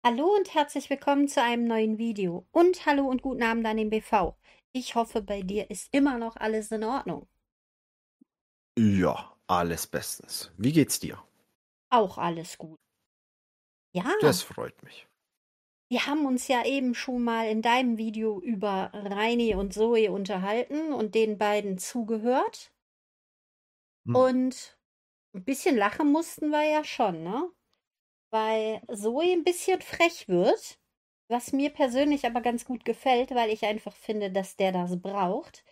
Hallo und herzlich willkommen zu einem neuen Video. Und hallo und guten Abend an den BV. Ich hoffe, bei dir ist immer noch alles in Ordnung. Ja, alles bestens. Wie geht's dir? Auch alles gut. Das Ja, freut mich. wir haben uns ja eben schon mal in deinem Video über Reini und Zoe unterhalten und den beiden zugehört. Hm. Und ein bisschen lachen mussten wir ja schon, ne? Weil Zoe ein bisschen frech wird, was mir persönlich aber ganz gut gefällt, weil ich einfach finde, dass der das braucht.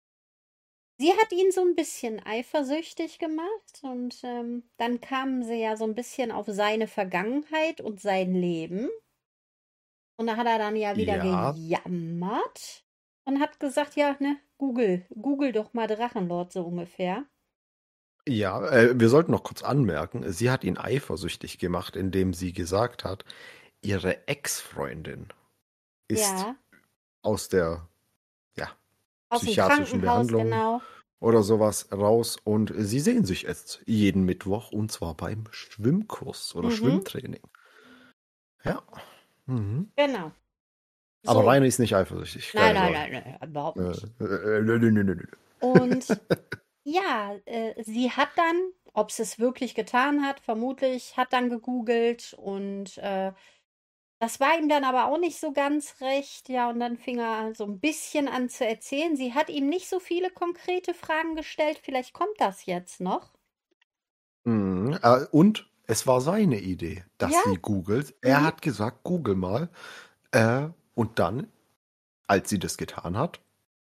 Sie hat ihn so ein bisschen eifersüchtig gemacht und, dann kamen sie ja so ein bisschen auf seine Vergangenheit und sein Leben. Und da hat er dann ja wieder Ja, gejammert und hat gesagt: „Ja, ne, Google doch mal Drachenlord“, so ungefähr. ja, wir sollten noch kurz anmerken, sie hat ihn eifersüchtig gemacht, indem sie gesagt hat, ihre Ex-Freundin ist Ja, aus der, ja, aus'm psychiatrischen Krankenhaus, Behandlung genau. oder sowas raus und sie sehen sich jetzt jeden Mittwoch und zwar beim Schwimmkurs oder Mhm, Schwimmtraining. Ja. Mhm. genau. Aber So. Rainer ist nicht eifersüchtig, Nein, keine nein, Sorge. nein, nein, überhaupt nicht. Nö, nö, nö, nö, nö. Und ja, sie hat dann, ob sie es wirklich getan hat, vermutlich, hat dann gegoogelt und das war ihm dann aber auch nicht so ganz recht. Ja, und dann fing er so ein bisschen an zu erzählen. Sie hat ihm nicht so viele konkrete Fragen gestellt. Vielleicht kommt das jetzt noch. Mhm, und es war seine Idee, dass Ja, sie googelt. Er mhm. hat gesagt, google mal. Und dann, als sie das getan hat,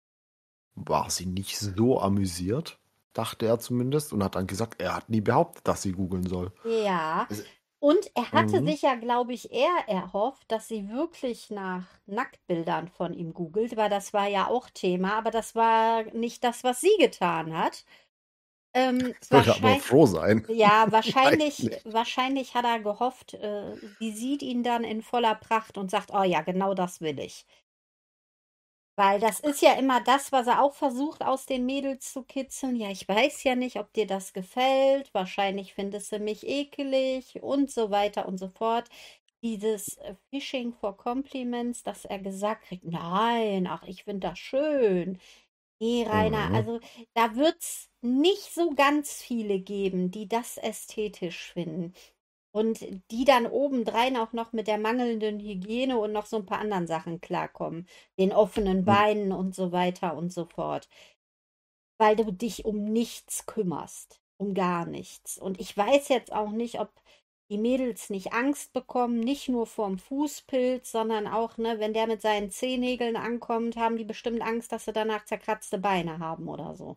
war sie nicht so amüsiert, dachte er zumindest, und hat dann gesagt, er hat nie behauptet, dass sie googeln soll. Ja. Es- Und er hatte Mhm. sich ja, glaube ich, eher erhofft, dass sie wirklich nach Nacktbildern von ihm googelt, weil das war ja auch Thema, aber das war nicht das, was sie getan hat. Soll aber Wahrscheinlich, froh sein. ja, Weiß wahrscheinlich, nicht. wahrscheinlich hat er gehofft, sie sieht ihn dann in voller Pracht und sagt, oh ja, genau das will ich. Weil das ist ja immer das, was er auch versucht, aus den Mädels zu kitzeln. Ja, ich weiß ja nicht, ob dir das gefällt. Wahrscheinlich findest du mich ekelig und so weiter und so fort. Dieses Fishing for Compliments, dass er gesagt kriegt, nein, ach, ich finde das schön. Nee, Rainer, Mhm. also da wird's nicht so ganz viele geben, die das ästhetisch finden. Und die dann obendrein auch noch mit der mangelnden Hygiene und noch so ein paar anderen Sachen klarkommen. Den offenen Beinen und so weiter und so fort. Weil du dich um nichts kümmerst. Um gar nichts. Und ich weiß jetzt auch nicht, ob die Mädels nicht Angst bekommen, nicht nur vorm Fußpilz, sondern auch, ne, wenn der mit seinen Zehennägeln ankommt, haben die bestimmt Angst, dass sie danach zerkratzte Beine haben oder so.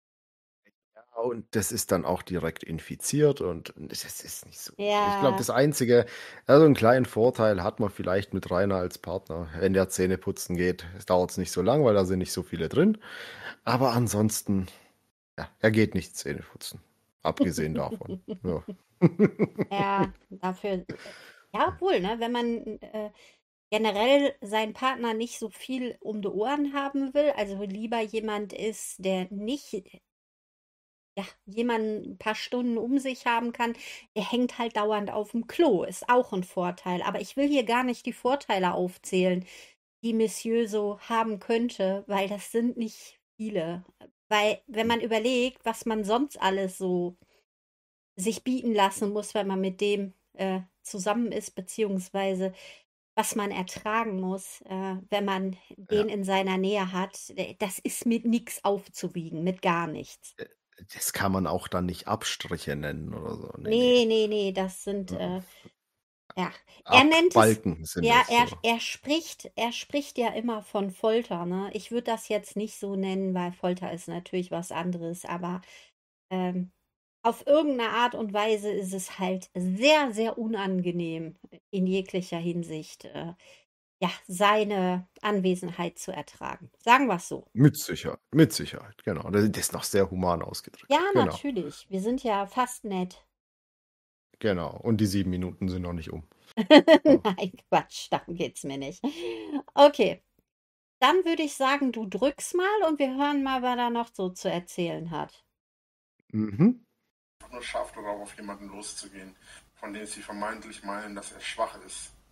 Ja, und das ist dann auch direkt infiziert und das ist nicht so. Ich glaube, Ja, das Einzige, also einen kleinen Vorteil hat man vielleicht mit Rainer als Partner. Wenn der Zähne putzen geht, dauert es nicht so lang, weil da sind nicht so viele drin. Aber ansonsten, ja, er geht nicht Zähne putzen. Abgesehen davon. Ja. ja, dafür, ja, obwohl, ne, wenn man generell seinen Partner nicht so viel um die Ohren haben will, also lieber jemand ist, der nicht, ja, jemanden ein paar Stunden um sich haben kann, der hängt halt dauernd auf dem Klo, ist auch ein Vorteil. Aber ich will hier gar nicht die Vorteile aufzählen, die Monsieur so haben könnte, weil das sind nicht viele. Weil, wenn man überlegt, was man sonst alles so sich bieten lassen muss, wenn man mit dem zusammen ist, beziehungsweise was man ertragen muss, wenn man Ja. den in seiner Nähe hat, das ist mit nichts aufzuwiegen, mit gar nichts. Äh, Das kann man auch dann nicht Abstriche nennen oder so. Nee, nee. Nee, nee, nee, das sind, Mhm. ja, er nennt es, Abbalken sind ja, es so. er spricht ja immer von Folter, ne? Ich würde das jetzt nicht so nennen, weil Folter ist natürlich was anderes, aber ähm, auf irgendeine Art und Weise ist es halt sehr, sehr unangenehm in jeglicher Hinsicht, ja, seine Anwesenheit zu ertragen. Sagen wir es so. Mit Sicherheit, genau. Das ist noch sehr human Ja, ausgedrückt. Genau, natürlich. Wir sind ja fast nett. genau. Und die 7 Minuten sind noch nicht um. Ja. Nein, Quatsch, darum geht's mir nicht. Okay, dann würde ich sagen, du drückst mal und wir hören mal, was er noch so zu erzählen hat. Mhm. Nur scharf darauf, auf jemanden loszugehen, von dem sie vermeintlich meinen, dass er schwach ist.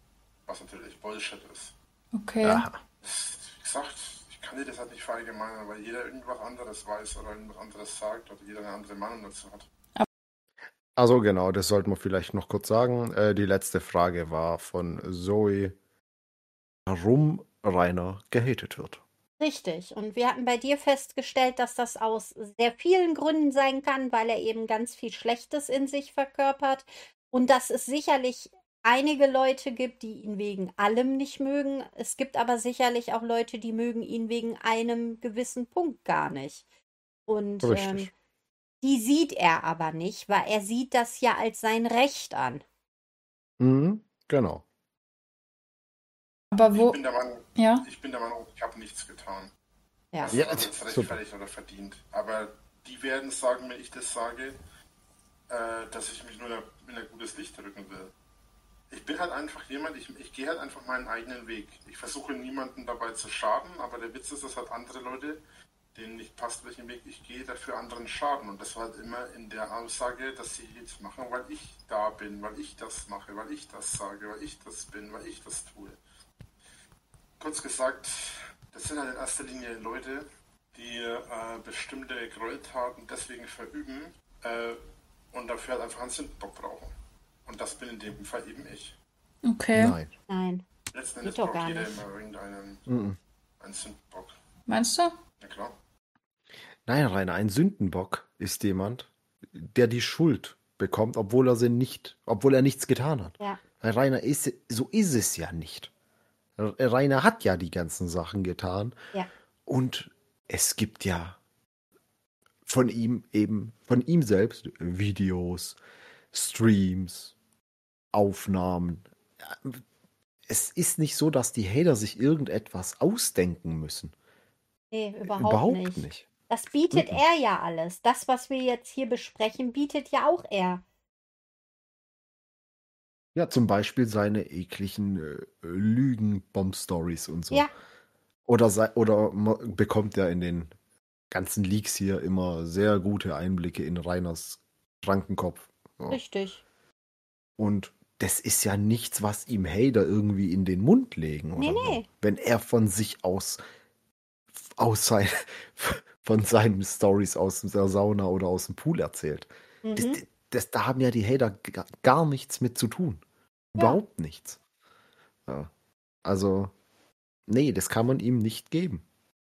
was natürlich Bullshit ist. Okay. Aha. Wie gesagt, ich kann dir das halt nicht verallgemeinern, weil jeder irgendwas anderes weiß oder irgendwas anderes sagt oder jeder eine andere Meinung dazu hat. Also genau, das sollten wir vielleicht noch kurz sagen. Die letzte Frage war von Zoe, warum Rainer gehatet wird. Richtig. Und wir hatten bei dir festgestellt, dass das aus sehr vielen Gründen sein kann, weil er eben ganz viel Schlechtes in sich verkörpert. Und dass es sicherlich einige Leute gibt, die ihn wegen allem nicht mögen. Es gibt aber sicherlich auch Leute, die mögen ihn wegen einem gewissen Punkt gar nicht. Und Richtig. die sieht er aber nicht, weil er sieht das ja als sein Recht an. Mhm, genau. Aber Ich wo. bin der Meinung, Ja. ich habe nichts getan. Ja. Das Ja, war jetzt super. rechtfertigt oder verdient. Aber die werden sagen, wenn ich das sage, dass ich mich nur in ein gutes Licht rücken will. Ich bin halt einfach jemand, ich gehe halt einfach meinen eigenen Weg. Ich versuche niemanden dabei zu schaden, aber der Witz ist, dass halt andere Leute, denen nicht passt, welchen Weg ich gehe, dafür anderen schaden. Und das war halt immer in der Aussage, dass sie jetzt machen, weil ich da bin, weil ich das mache, weil ich das sage, weil ich das bin, weil ich das tue. Kurz gesagt, das sind halt in erster Linie Leute, die bestimmte Gräueltaten deswegen verüben und dafür halt einfach einen Sündenbock brauchen. Und das bin in dem Fall eben ich. Okay. Nein. Nein. Letzten Endes Geht doch braucht gar jeder nicht. immer irgendeinen Mhm. einen Sündenbock. Meinst du? Ja klar. Nein, Rainer, ein Sündenbock ist jemand, der die Schuld bekommt, obwohl er nichts getan hat. Ja. Weil Rainer so ist es ja nicht. Rainer hat ja die ganzen Sachen getan. Ja. Und es gibt ja von ihm selbst Videos, Streams, Aufnahmen. Es ist nicht so, dass die Hater sich irgendetwas ausdenken müssen. Nee, überhaupt nicht. Das bietet er ja alles. Das, was wir jetzt hier besprechen, bietet ja auch er. Ja, zum Beispiel seine ekligen Lügen-Bomb-Stories und so. Ja. Oder bekommt er in den ganzen Leaks hier immer sehr gute Einblicke in Rainers Krankenkopf. Ja. Richtig. Und das ist ja nichts, was ihm Hater irgendwie in den Mund legen. Oder Nee. So. Wenn er von sich von seinen Stories aus der Sauna oder aus dem Pool erzählt. Mhm. Da haben ja die Hater gar nichts mit zu tun. Überhaupt nichts. Ja. Also, nee, das kann man ihm nicht geben.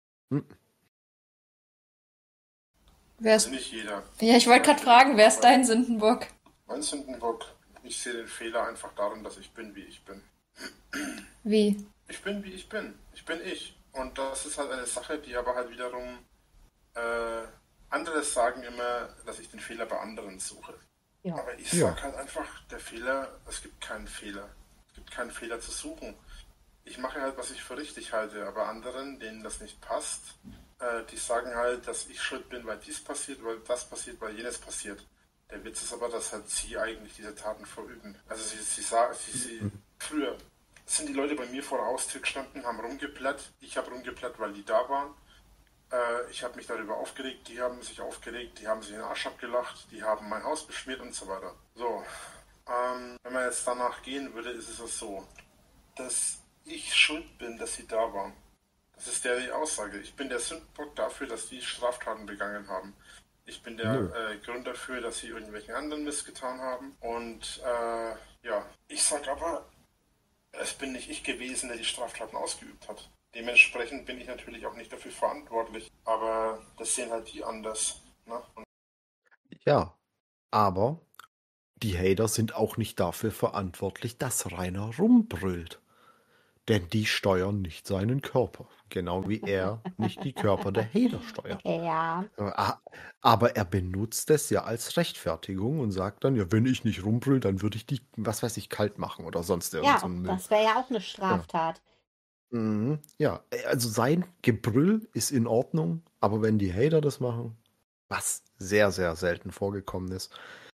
Wer ist. Also nicht jeder. Ja, ich wollte gerade fragen, wer ist dein Sündenbock? Mein Sündenbock, ich sehe den Fehler einfach darin, dass ich bin, wie ich bin. Wie? Ich bin, wie ich bin. Ich bin ich. Und das ist halt eine Sache, die aber halt wiederum andere sagen immer, dass ich den Fehler bei anderen suche. Ja. Aber ich sage halt einfach, der Fehler, es gibt keinen Fehler. Es gibt keinen Fehler zu suchen. Ich mache halt, was ich für richtig halte, aber anderen, denen das nicht passt, die sagen halt, dass ich schuld bin, weil dies passiert, weil das passiert, weil jenes passiert. Der Witz ist aber, dass halt sie eigentlich diese Taten verüben. Also früher sind die Leute bei mir vor der Haustür gestanden, haben rumgeplätt. Ich habe rumgeplätt, weil die da waren. Ich habe mich darüber aufgeregt, die haben sich aufgeregt, die haben sich in den Arsch abgelacht, die haben mein Haus beschmiert und so weiter. So, wenn man jetzt danach gehen würde, ist es so, dass ich schuld bin, dass sie da waren. Das ist die Aussage. Ich bin der Sündenbock dafür, dass die Straftaten begangen haben. Ich bin der Grund dafür, dass sie irgendwelchen anderen Mist getan haben. Und ich sage aber, es bin nicht ich gewesen, der die Straftaten ausgeübt hat. Dementsprechend bin ich natürlich auch nicht dafür verantwortlich. Aber das sehen halt die anders. Ne? Ja, aber die Hater sind auch nicht dafür verantwortlich, dass Rainer rumbrüllt. Denn die steuern nicht seinen Körper. Genau wie er nicht die Körper der Hater steuert. Ja. Aber er benutzt es ja als Rechtfertigung und sagt dann, ja, wenn ich nicht rumbrüll, dann würde ich die, was weiß ich, kalt machen oder sonst irgend so ein Müll. Das wäre ja auch eine Straftat. Ja, also sein Gebrüll ist in Ordnung, aber wenn die Hater das machen, was sehr, sehr selten vorgekommen ist,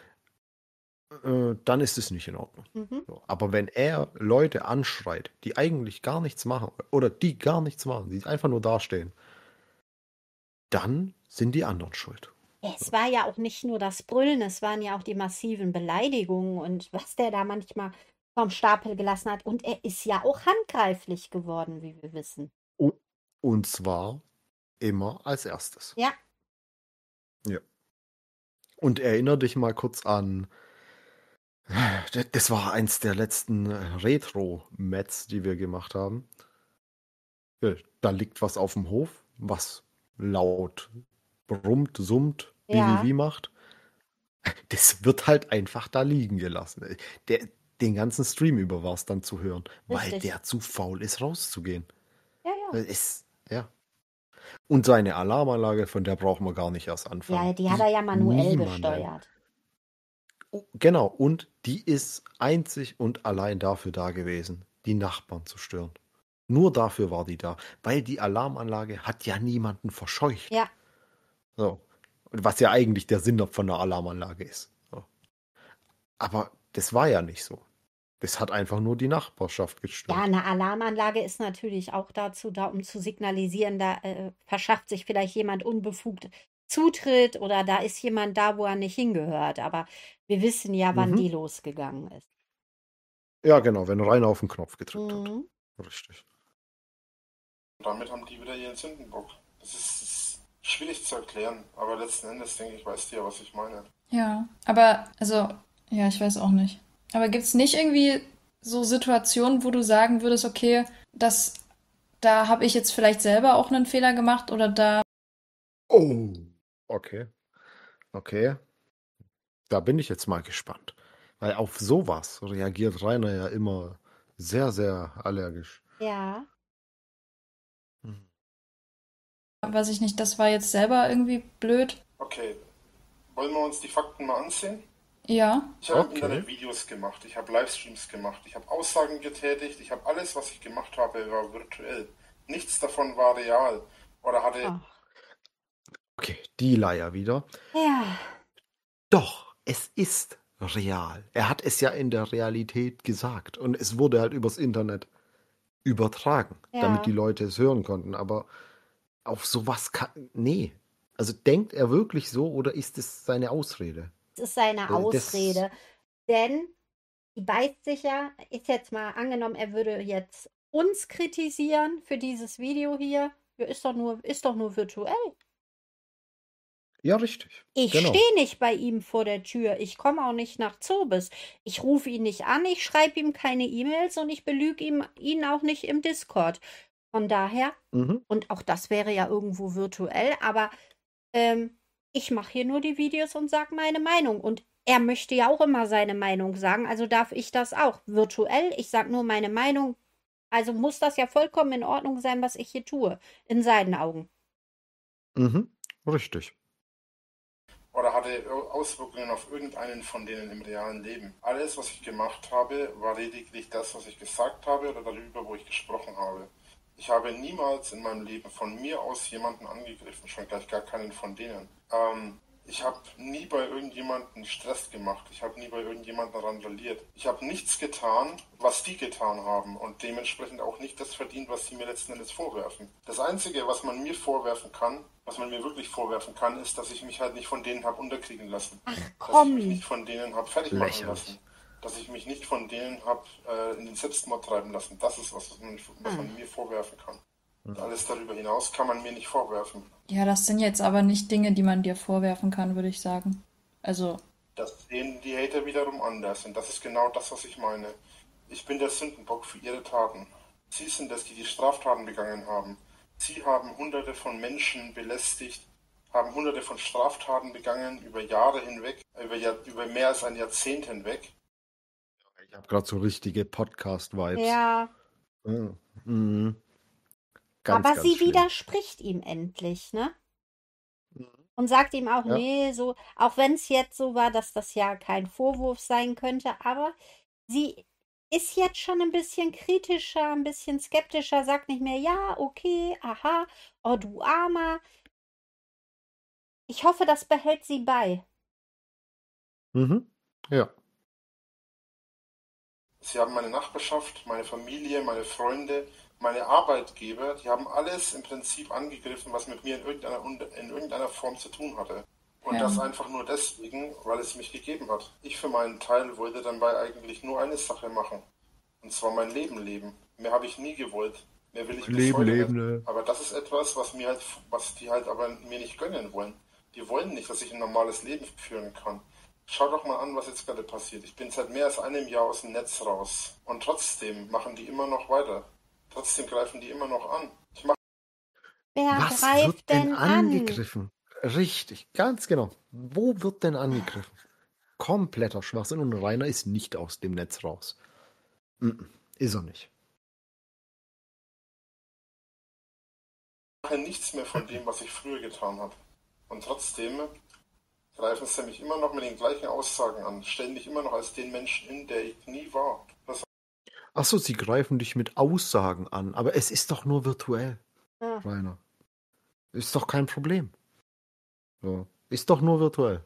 dann ist es nicht in Ordnung. So, aber wenn er Leute anschreit, die eigentlich gar nichts machen oder die gar nichts machen, die einfach nur dastehen, dann sind die anderen schuld. Es war ja auch nicht nur das Brüllen, es waren ja auch die massiven Beleidigungen und was der da manchmal vom Stapel gelassen hat. Und er ist ja auch handgreiflich geworden, wie wir wissen. Und zwar immer als erstes. Ja, Ja. Und erinnere dich mal kurz an, das war eins der letzten Retro-Mets, die wir gemacht haben. Ja, da liegt was auf dem Hof, was laut brummt, summt, ja, wie macht. Das wird halt einfach da liegen gelassen. Den ganzen Stream über war es dann zu hören, weil richtig. der zu faul ist, rauszugehen. Ja, ja. Ja. Und seine Alarmanlage, von der brauchen wir gar nicht erst anfangen. Ja, die hat er ja manuell Niemanden. gesteuert. Oh, genau, und die ist einzig und allein dafür da gewesen, die Nachbarn zu stören. Nur dafür war die da, weil die Alarmanlage hat ja niemanden verscheucht. Ja, So. Und was ja eigentlich der Sinn von einer Alarmanlage ist. So. Aber das war ja nicht so. Das hat einfach nur die Nachbarschaft gestört. ja, eine Alarmanlage ist natürlich auch dazu da, um zu signalisieren, da verschafft sich vielleicht jemand unbefugt Zutritt oder da ist jemand da, wo er nicht hingehört. Aber wir wissen ja, wann die losgegangen ist. Ja, genau, wenn Rainer auf den Knopf gedrückt hat. Mhm. Richtig. Und damit haben die wieder ihren Sündenbock. Das ist schwierig zu erklären, aber letzten Endes denke ich, weißt du ja, was ich meine. Ja, aber, also, ja, ich weiß auch nicht. Aber gibt's nicht irgendwie so Situationen, wo du sagen würdest, okay, da habe ich jetzt vielleicht selber auch einen Fehler gemacht oder da. Oh, okay. Okay. Da bin ich jetzt mal gespannt. Weil auf sowas reagiert Rainer ja immer sehr, sehr allergisch. Ja, Weiß ich nicht, das war jetzt selber irgendwie blöd. Okay, wollen wir uns die Fakten mal ansehen? Ja. Ich habe Okay. im Internet Videos gemacht, ich habe Livestreams gemacht, ich habe Aussagen getätigt, ich habe alles, was ich gemacht habe, war virtuell. Nichts davon war real. Oder hatte. ach, Okay, die Leier wieder. ja, Doch, es ist real. Er hat es ja in der Realität gesagt. Und es wurde halt übers Internet übertragen, Ja. damit die Leute es hören konnten. Aber auf sowas kann. Nee. Also denkt er wirklich so oder ist es seine Ausrede? das ist seine Das- Ausrede. Denn die beißt sich ja, ist jetzt mal angenommen, er würde jetzt uns kritisieren für dieses Video hier. Ja, ist doch nur virtuell. Ja, richtig. Ich Genau. stehe nicht bei ihm vor der Tür. Ich komme auch nicht nach Zobis. Ich rufe ihn nicht an, ich schreibe ihm keine E-Mails und ich belüge ihn auch nicht im Discord. Von daher, Mhm. und auch das wäre ja irgendwo virtuell, aber ich mache hier nur die Videos und sage meine Meinung. Und er möchte ja auch immer seine Meinung sagen, also darf ich das auch. Virtuell, ich sage nur meine Meinung. Also muss das ja vollkommen in Ordnung sein, was ich hier tue, in seinen Augen. Mhm. Richtig. Oder hatte Auswirkungen auf irgendeinen von denen im realen Leben. Alles, was ich gemacht habe, war lediglich das, was ich gesagt habe oder darüber, wo ich gesprochen habe. Ich habe niemals in meinem Leben von mir aus jemanden angegriffen, schon gleich gar keinen von denen. Ich habe nie bei irgendjemandem Stress gemacht. Ich habe nie bei irgendjemandem randaliert. Ich habe nichts getan, was die getan haben und dementsprechend auch nicht das verdient, was sie mir letzten Endes vorwerfen. Das Einzige, was man mir vorwerfen kann, was man mir wirklich vorwerfen kann, ist, dass ich mich halt nicht von denen habe unterkriegen lassen. Ach Dass ich mich komm. nicht von denen habe fertig machen Lächerlich. lassen. Dass ich mich nicht von denen habe in den Selbstmord treiben lassen. Das ist was man mir vorwerfen kann. Und alles darüber hinaus kann man mir nicht vorwerfen. Ja, das sind jetzt aber nicht Dinge, die man dir vorwerfen kann, würde ich sagen. Also, Das sehen die Hater wiederum anders. Und das ist genau das, was ich meine. Ich bin der Sündenbock für ihre Taten. Sie sind es, die die Straftaten begangen haben. Sie haben Hunderte von Menschen belästigt, haben Hunderte von Straftaten begangen über Jahre hinweg, über mehr als ein Jahrzehnt hinweg. Ich habe gerade so richtige Podcast-Vibes. Ja, Mhm. Ganz, aber ganz sie schlimm. widerspricht ihm endlich, ne? Mhm. Und sagt ihm auch, Ja. nee, so, auch wenn es jetzt so war, dass das ja kein Vorwurf sein könnte, aber sie ist jetzt schon ein bisschen kritischer, ein bisschen skeptischer, sagt nicht mehr, ja, okay, aha, oh du Armer. Ich hoffe, das behält sie bei. Mhm. Ja. Sie haben meine Nachbarschaft, meine Familie, meine Freunde, meine Arbeitgeber, die haben alles im Prinzip angegriffen, was mit mir in irgendeiner Form zu tun hatte. Und das einfach nur deswegen, weil es mich gegeben hat. Ich für meinen Teil wollte dabei eigentlich nur eine Sache machen. Und zwar mein Leben leben. Mehr habe ich nie gewollt. Mehr will ich bis heute nicht. ne? Aber das ist etwas, was die halt aber mir nicht gönnen wollen. Die wollen nicht, dass ich ein normales Leben führen kann. Schau doch mal an, was jetzt gerade passiert. Ich bin seit mehr als einem Jahr aus dem Netz raus. Und trotzdem machen die immer noch weiter. Trotzdem greifen die immer noch an. Wer Was greift wird denn denn an? angegriffen? Richtig, ganz genau. Wo wird denn angegriffen? Kompletter Schwachsinn und Rainer ist nicht aus dem Netz raus. Ist er nicht. Ich mache nichts mehr von dem, was ich früher getan habe. Und trotzdem greifen sie mich immer noch mit den gleichen Aussagen an, stellen mich immer noch als den Menschen hin, der ich nie war. Achso, sie greifen dich mit Aussagen an, aber es ist doch nur virtuell, Ja. Rainer. Ist doch kein Problem. So. Ist doch nur virtuell.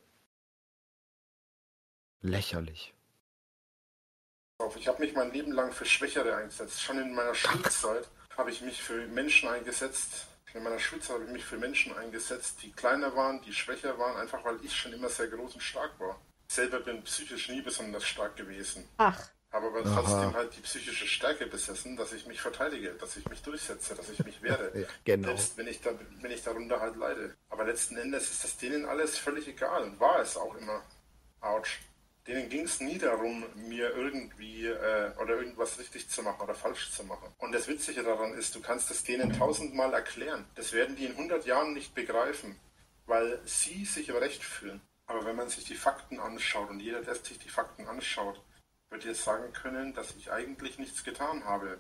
Lächerlich. Ich habe mich mein Leben lang für Schwächere eingesetzt. Schon in meiner Schulzeit habe ich mich für Menschen eingesetzt. In meiner Schulzeit habe ich mich für Menschen eingesetzt, die kleiner waren, die schwächer waren, einfach weil ich schon immer sehr groß und stark war. Ich selber bin psychisch nie besonders stark gewesen. Ach, Habe aber trotzdem halt die psychische Stärke besessen, dass ich mich verteidige, dass ich mich durchsetze, dass ich mich wehre. Ja, genau. Selbst wenn ich darunter halt leide. Aber letzten Endes ist das denen alles völlig egal und war es auch immer. Autsch. Denen ging es nie darum, mir irgendwie oder irgendwas richtig zu machen oder falsch zu machen. Und das Witzige daran ist, du kannst es denen 1000-mal erklären. Das werden die in 100 Jahren nicht begreifen, weil sie sich im Recht fühlen. Aber wenn man sich die Fakten anschaut und jeder, der sich die Fakten anschaut, wird jetzt sagen können, dass ich eigentlich nichts getan habe,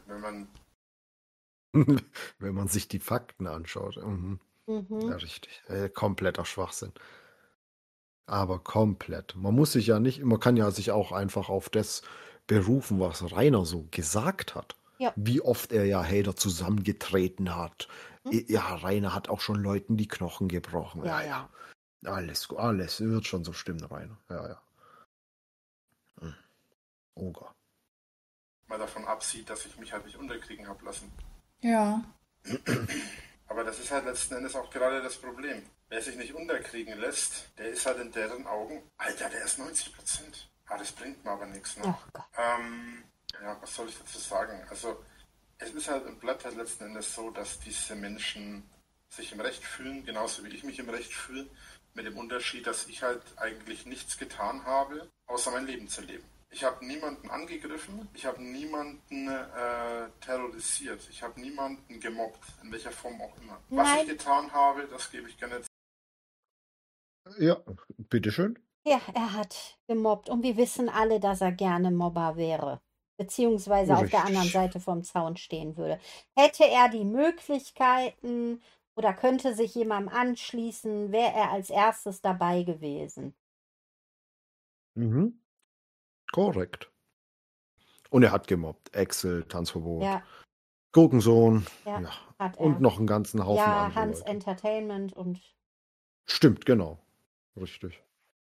Wenn man sich die Fakten anschaut. Ja, richtig. Kompletter Schwachsinn. Aber komplett. Man kann ja sich auch einfach auf das berufen, was Rainer so gesagt hat. Ja. Wie oft er ja Hater zusammengetreten hat. Ja, Rainer hat auch schon Leuten die Knochen gebrochen. Ja. Alles wird schon so stimmen, Rainer. Ja. Oger. mal davon absieht, dass ich mich halt nicht unterkriegen habe lassen. Ja. Aber das ist halt letzten Endes auch gerade das Problem. Wer sich nicht unterkriegen lässt, der ist halt in deren Augen, Alter, der ist 90%. Ah, das bringt mir aber nichts, ne? Ach Gott. Ja, was soll ich dazu sagen? Also, es ist halt und bleibt halt letzten Endes so, dass diese Menschen sich im Recht fühlen, genauso wie ich mich im Recht fühle, mit dem Unterschied, dass ich halt eigentlich nichts getan habe, außer mein Leben zu leben. Ich habe niemanden angegriffen, ich habe niemanden terrorisiert, ich habe niemanden gemobbt, in welcher Form auch immer. Was Nein. ich getan habe, das gebe ich gerne zu. Ja, bitteschön. Ja, er hat gemobbt und wir wissen alle, dass er gerne Mobber wäre, beziehungsweise auf der anderen Richtig. Seite vom Zaun stehen würde. Hätte er die Möglichkeiten oder könnte sich jemandem anschließen, wäre er als erstes dabei gewesen. Mhm. Korrekt. Und er hat gemobbt. Excel, Tanzverbot, Ja, Gurkensohn, ja, ja. hat er. Und noch einen ganzen Haufen Ja, andere Hans Leute. Entertainment und Stimmt, genau. Richtig.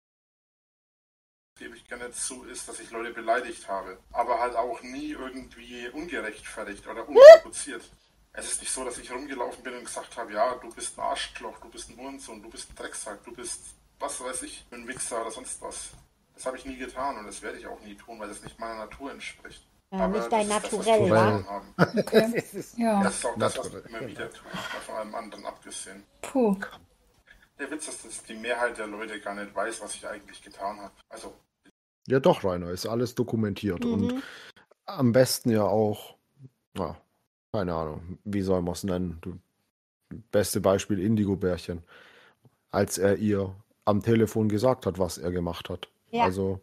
Gebe ich gerne zu, ist, dass ich Leute beleidigt habe. Aber halt auch nie irgendwie ungerechtfertigt oder unprovoziert. Es ist nicht so, dass ich rumgelaufen bin und gesagt habe, ja, du bist ein Arschloch, du bist ein Hurensohn, du bist ein Drecksack, du bist, was weiß ich, ein Wichser oder sonst was. Das habe ich nie getan und das werde ich auch nie tun, weil das nicht meiner Natur entspricht. ja, nicht dein das ist das, was Naturell, wir wa? getan haben. Okay. Ja. Das ist auch das, was Naturell. ich immer wieder tue, mal von allem anderen abgesehen. Puh. Der Witz ist, dass die Mehrheit der Leute gar nicht weiß, was ich eigentlich getan habe. Also, Ja, doch, Rainer, ist alles dokumentiert. Und Mhm. am besten ja auch, ja, keine Ahnung, wie soll man es nennen? Beste Beispiel Indigo-Bärchen. Als er ihr am Telefon gesagt hat, was er gemacht hat. Ja. Also,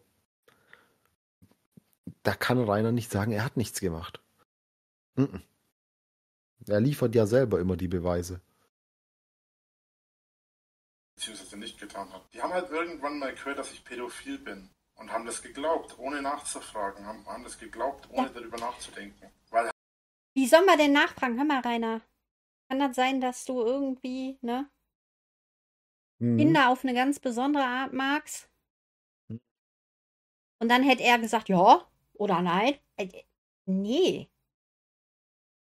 da kann Rainer nicht sagen, er hat nichts gemacht. Mhm. Er liefert ja selber immer die Beweise. beziehungsweise nicht getan habe. Die haben halt irgendwann mal gehört, dass ich pädophil bin. Und haben das geglaubt, ohne nachzufragen. Haben das geglaubt, ohne darüber nachzudenken. Weil Wie soll man denn nachfragen? Hör mal, Rainer. Kann das sein, dass du irgendwie, ne, Mhm. Kinder auf eine ganz besondere Art magst? Mhm. Und dann hätte er gesagt, ja oder nein. Nee.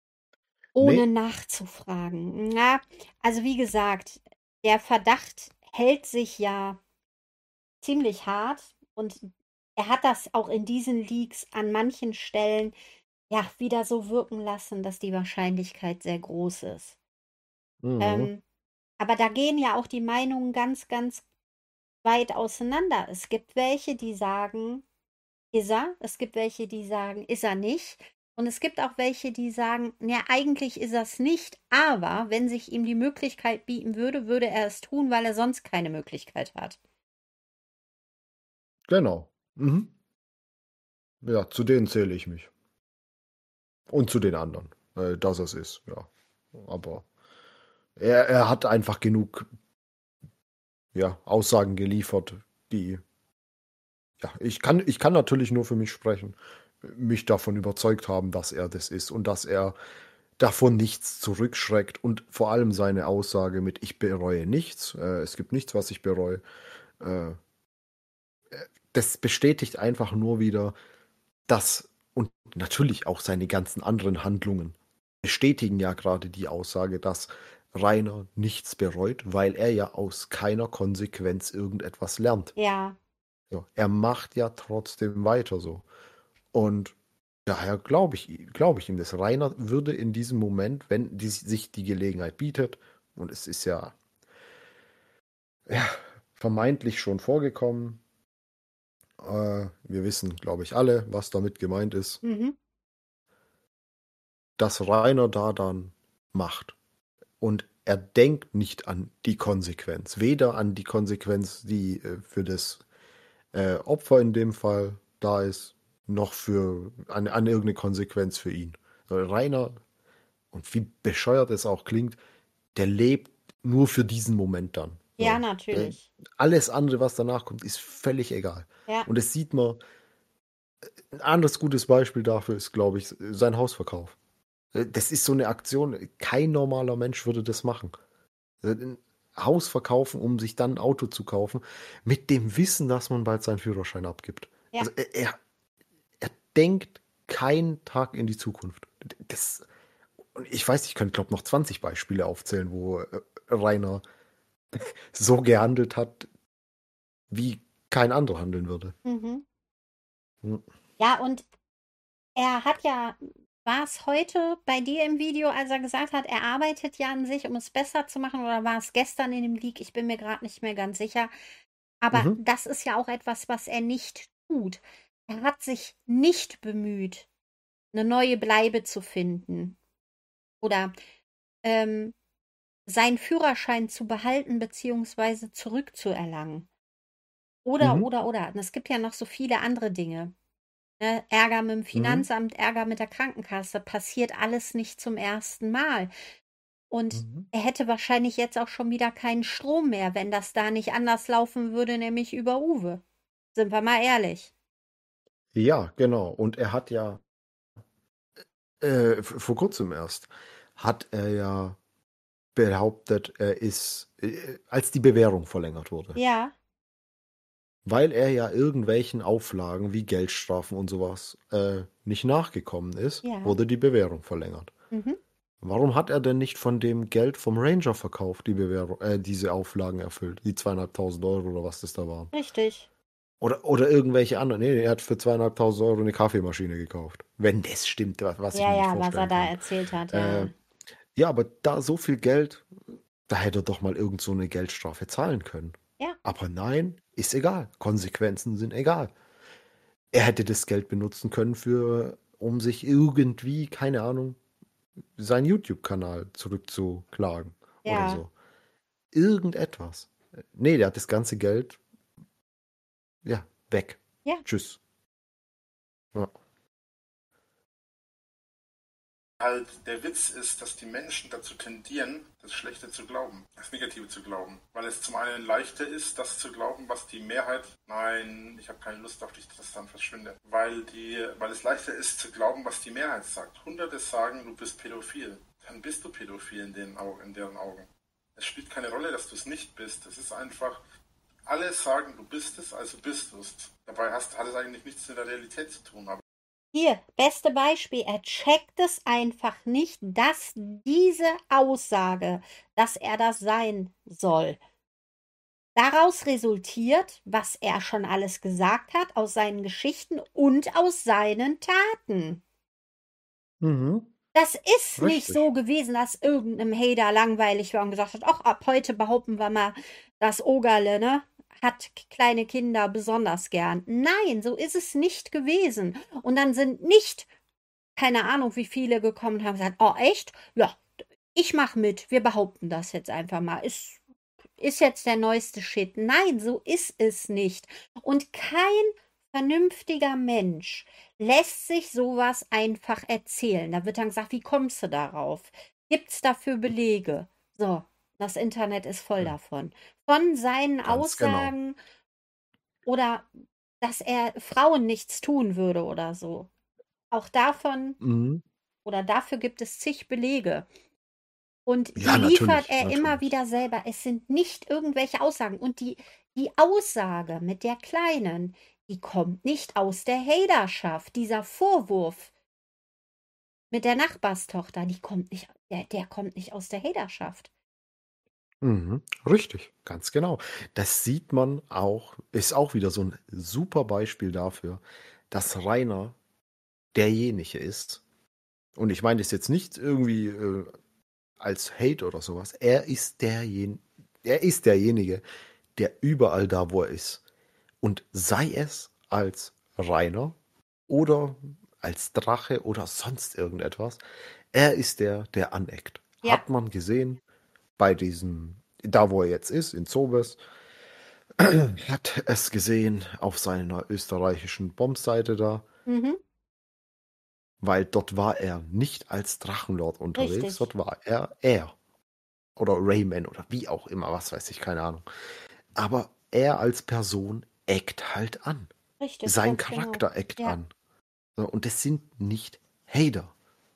Ohne nachzufragen. Ja, also wie gesagt, der Verdacht hält sich ja ziemlich hart und er hat das auch in diesen Leaks an manchen Stellen ja wieder so wirken lassen, dass die Wahrscheinlichkeit sehr groß ist. Mhm. Ähm, aber da gehen ja auch die Meinungen ganz, ganz weit auseinander. Es gibt welche, die sagen, ist er. Es gibt welche, die sagen, ist er nicht. Und es gibt auch welche, die sagen, ja, eigentlich ist er es nicht, aber wenn sich ihm die Möglichkeit bieten würde, würde er es tun, weil er sonst keine Möglichkeit hat. Genau. Mhm. Ja, zu denen zähle ich mich. Und zu den anderen, dass es ist, ja. Aber er hat einfach genug, ja, Aussagen geliefert, die, ja, ich kann natürlich nur für mich sprechen, mich davon überzeugt haben, dass er das ist und dass er davon nichts zurückschreckt und vor allem seine Aussage mit ich bereue nichts, es gibt nichts, was ich bereue, äh, das bestätigt einfach nur wieder, dass und natürlich auch seine ganzen anderen Handlungen bestätigen ja gerade die Aussage, dass Rainer nichts bereut, weil er ja aus keiner Konsequenz irgendetwas lernt. Ja, So, er macht ja trotzdem weiter so. Und daher glaube ich ihm das. Rainer würde in diesem Moment, wenn sich die Gelegenheit bietet, und es ist ja vermeintlich schon vorgekommen, wir wissen, glaube ich, alle, was damit gemeint ist, mhm. dass Rainer da dann macht. Und er denkt nicht an die Konsequenz. Weder an die Konsequenz, die für das Opfer in dem Fall da ist, noch an irgendeine Konsequenz für ihn. Rainer, und wie bescheuert es auch klingt, der lebt nur für diesen Moment dann. Ja, So. natürlich. Alles andere, was danach kommt, ist völlig egal. Ja, Und das sieht man, ein anderes gutes Beispiel dafür ist, glaube ich, sein Hausverkauf. Das ist so eine Aktion, kein normaler Mensch würde das machen. Ein Haus verkaufen, um sich dann ein Auto zu kaufen, mit dem Wissen, dass man bald seinen Führerschein abgibt. ja, Also er denkt keinen Tag in die Zukunft. Das, und ich weiß, ich könnte, glaube ich, noch 20 Beispiele aufzählen, wo Rainer so gehandelt hat, wie kein anderer handeln würde. mhm. Hm. Ja, und er hat ja, war es heute bei dir im Video, als er gesagt hat, er arbeitet ja an sich, um es besser zu machen, oder war es gestern in dem Leak? Ich bin mir gerade nicht mehr ganz sicher. Aber Mhm. das ist ja auch etwas, was er nicht tut. Er hat sich nicht bemüht, eine neue Bleibe zu finden oder ähm, seinen Führerschein zu behalten beziehungsweise zurückzuerlangen. Mhm. Oder. Und es gibt ja noch so viele andere Dinge. Ne? Ärger mit dem Mhm. Finanzamt, Ärger mit der Krankenkasse, passiert alles nicht zum ersten Mal. Und Mhm. er hätte wahrscheinlich jetzt auch schon wieder keinen Strom mehr, wenn das da nicht anders laufen würde, nämlich über Uwe. Sind wir mal ehrlich. Ja, genau. Und er hat ja vor kurzem erst, hat er ja behauptet, er ist, als die Bewährung verlängert wurde. Ja, Weil er ja irgendwelchen Auflagen wie Geldstrafen und sowas nicht nachgekommen ist, ja. wurde die Bewährung verlängert. Mhm. Warum hat er denn nicht von dem Geld vom Ranger verkauft, diese Auflagen erfüllt? Die 2.500 Euro oder was das da waren. Richtig. Oder irgendwelche anderen. Nee, er hat für 2.500 Euro eine Kaffeemaschine gekauft. Wenn das stimmt, was ich Ja, mir nicht ja, was er vorstellen da kann. erzählt hat, Äh, ja. ja, aber da so viel Geld, da hätte er doch mal irgend so eine Geldstrafe zahlen können. Ja, Aber nein, ist egal. Konsequenzen sind egal. Er hätte das Geld benutzen können um sich irgendwie, keine Ahnung, seinen YouTube-Kanal zurückzuklagen oder ja. so. Irgendetwas. Nee, der hat das ganze Geld, ja, weg. Ja, Tschüss. Ja. Halt der Witz ist, dass die Menschen dazu tendieren, das Schlechte zu glauben, das Negative zu glauben. Weil es zum einen leichter ist, das zu glauben, was die Mehrheit, nein, ich habe keine Lust auf dich, dass das dann verschwindet. Weil es leichter ist zu glauben, was die Mehrheit sagt. Hunderte sagen, du bist pädophil. Dann bist du pädophil in deren Augen. Es spielt keine Rolle, dass du es nicht bist. Es ist einfach, alle sagen, du bist es, also bist du es. Dabei hat es eigentlich nichts mit der Realität zu tun. Aber hier, beste Beispiel. Er checkt es einfach nicht, dass diese Aussage, dass er das sein soll, daraus resultiert, was er schon alles gesagt hat, aus seinen Geschichten und aus seinen Taten. Mhm. Das ist nicht Richtig. so gewesen, dass irgendeinem Hater langweilig war und gesagt hat, ach, ab heute behaupten wir mal, das Ogerle, ne, hat kleine Kinder besonders gern. Nein, so ist es nicht gewesen. Und dann sind nicht, keine Ahnung, wie viele gekommen und haben gesagt, oh, echt? Ja, ich mach mit. Wir behaupten das jetzt einfach mal. Ist jetzt der neueste Shit. Nein, so ist es nicht. Und kein vernünftiger Mensch lässt sich sowas einfach erzählen. Da wird dann gesagt, wie kommst du darauf? Gibt's dafür Belege? So, das Internet ist voll Ja, davon. Von seinen ganz genau. Aussagen oder dass er Frauen nichts tun würde oder so. Auch davon Mhm. oder dafür gibt es zig Belege. Und die Ja, liefert natürlich, er immer natürlich. wieder selber. Es sind nicht irgendwelche Aussagen. Und die Aussage mit der Kleinen, die kommt nicht aus der Haterschaft. Dieser Vorwurf mit der Nachbarstochter, der kommt nicht aus der Haterschaft. Mhm. Richtig, ganz genau. Das sieht man auch, ist auch wieder so ein super Beispiel dafür, dass Rainer derjenige ist. Und ich meine das jetzt nicht irgendwie als Hate oder sowas. Er ist derjenige, der überall da, wo er ist. Und sei es als Rainer oder als Drache oder sonst irgendetwas, er ist der aneckt. Ja. Hat man gesehen bei diesem, da wo er jetzt ist, in Zobes, hat es gesehen auf seiner österreichischen Bombseite da, Mhm. weil dort war er nicht als Drachenlord unterwegs, Richtig. dort war er. Oder Rayman oder wie auch immer, was weiß ich, keine Ahnung. Aber er als Person eckt halt an. Richtig, Sein ganz genau. Charakter eckt Ja. an. So, und das sind nicht Hater.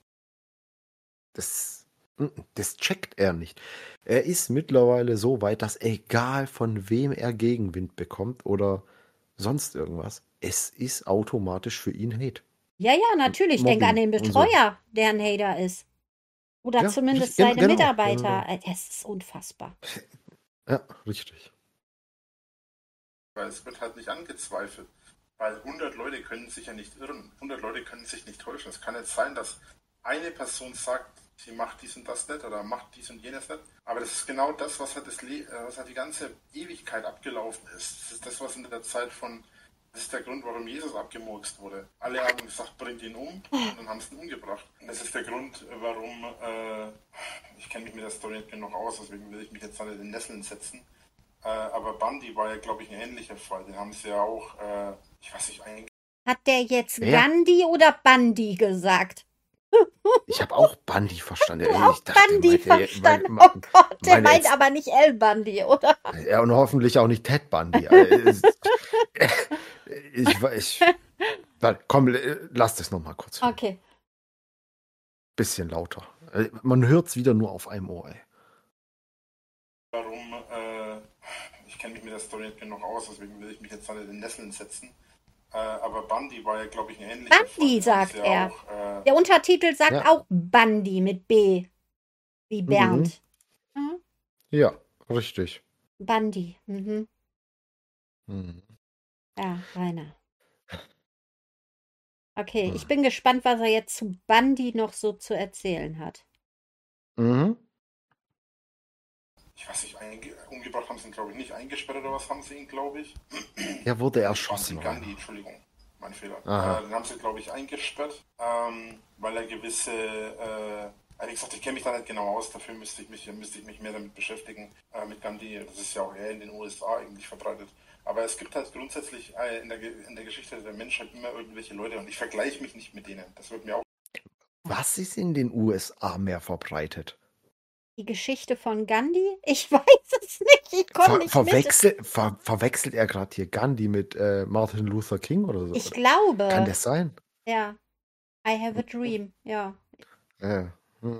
Das checkt er nicht. Er ist mittlerweile so weit, dass egal von wem er Gegenwind bekommt oder sonst irgendwas, es ist automatisch für ihn Hate. Ja, ja, natürlich. Denk an Mobbing den und so. Betreuer, der ein Hater ist. Oder Ja, zumindest gen- seine genau, Mitarbeiter. genau. Das ist unfassbar. Ja, richtig. Weil es wird halt nicht angezweifelt. Weil 100 Leute können sich ja nicht irren. 100 Leute können sich nicht täuschen. Es kann nicht sein, dass eine Person sagt, sie macht dies und das nicht oder macht dies und jenes nicht. Aber das ist genau das, was halt, was halt die ganze Ewigkeit abgelaufen ist. Das ist das, was in der Zeit von... Das ist der Grund, warum Jesus abgemurkst wurde. Alle haben gesagt, bringt ihn um, und dann haben sie ihn umgebracht. Und das ist der Grund, warum... ich kenne mich mit der Story nicht genug aus, deswegen will ich mich jetzt nicht in den Nesseln setzen. Aber Bundy war ja, glaube ich, ein ähnlicher Fall. Den haben sie ja auch, ich weiß nicht, eigentlich. Hat der jetzt Wer? Gandhi oder Bandi gesagt? Ich habe auch Bundy verstanden. Du Ich auch dachte, Bandi meint er- verstanden? mein- Oh Gott, der meine meint jetzt- aber nicht El Bandi, oder? Ja, und hoffentlich auch nicht Ted Bundy. Warte, komm, lass das nochmal kurz. Okay. Bisschen lauter. Man hört es wieder nur auf einem Ohr. Ey. Warum, ich kenne mich mit der Story nicht genug aus, deswegen will ich mich jetzt nicht in den Nesseln setzen. Aber Bundy war ja, glaube ich, ein ähnlicher Fall. Bandi, Den sagt haben sie er. auch, Der Untertitel sagt Ja. auch Bandi mit B. Wie Bernd. Mhm. Ja, richtig. Bandi. Mhm. Mhm. Ja, Rainer. Okay, ich bin gespannt, was er jetzt zu Bandi noch so zu erzählen hat. Mhm. ich weiß nicht, umgebracht haben sie ihn, glaube ich, nicht. Eingesperrt oder was haben sie ihn, glaube ich. Er wurde erschossen. Gandhi, Entschuldigung, mein Fehler. Aha. Den haben sie, glaube ich, eingesperrt, weil er gewisse, wie gesagt, ich kenne mich da nicht genau aus, dafür müsste ich mich mehr damit beschäftigen, mit Gandhi. Das ist ja auch eher in den USA eigentlich verbreitet. Aber es gibt halt grundsätzlich in der Geschichte der Menschheit immer irgendwelche Leute und ich vergleiche mich nicht mit denen. Das wird mir auch. Was ist in den USA mehr verbreitet? Die Geschichte von Gandhi? Ich weiß es nicht. Ich komme nicht mit. Verwechselt er gerade hier Gandhi mit Martin Luther King oder so? Ich glaube. Kann das sein? Ja. I have a dream. Ja. Ja. Mhm.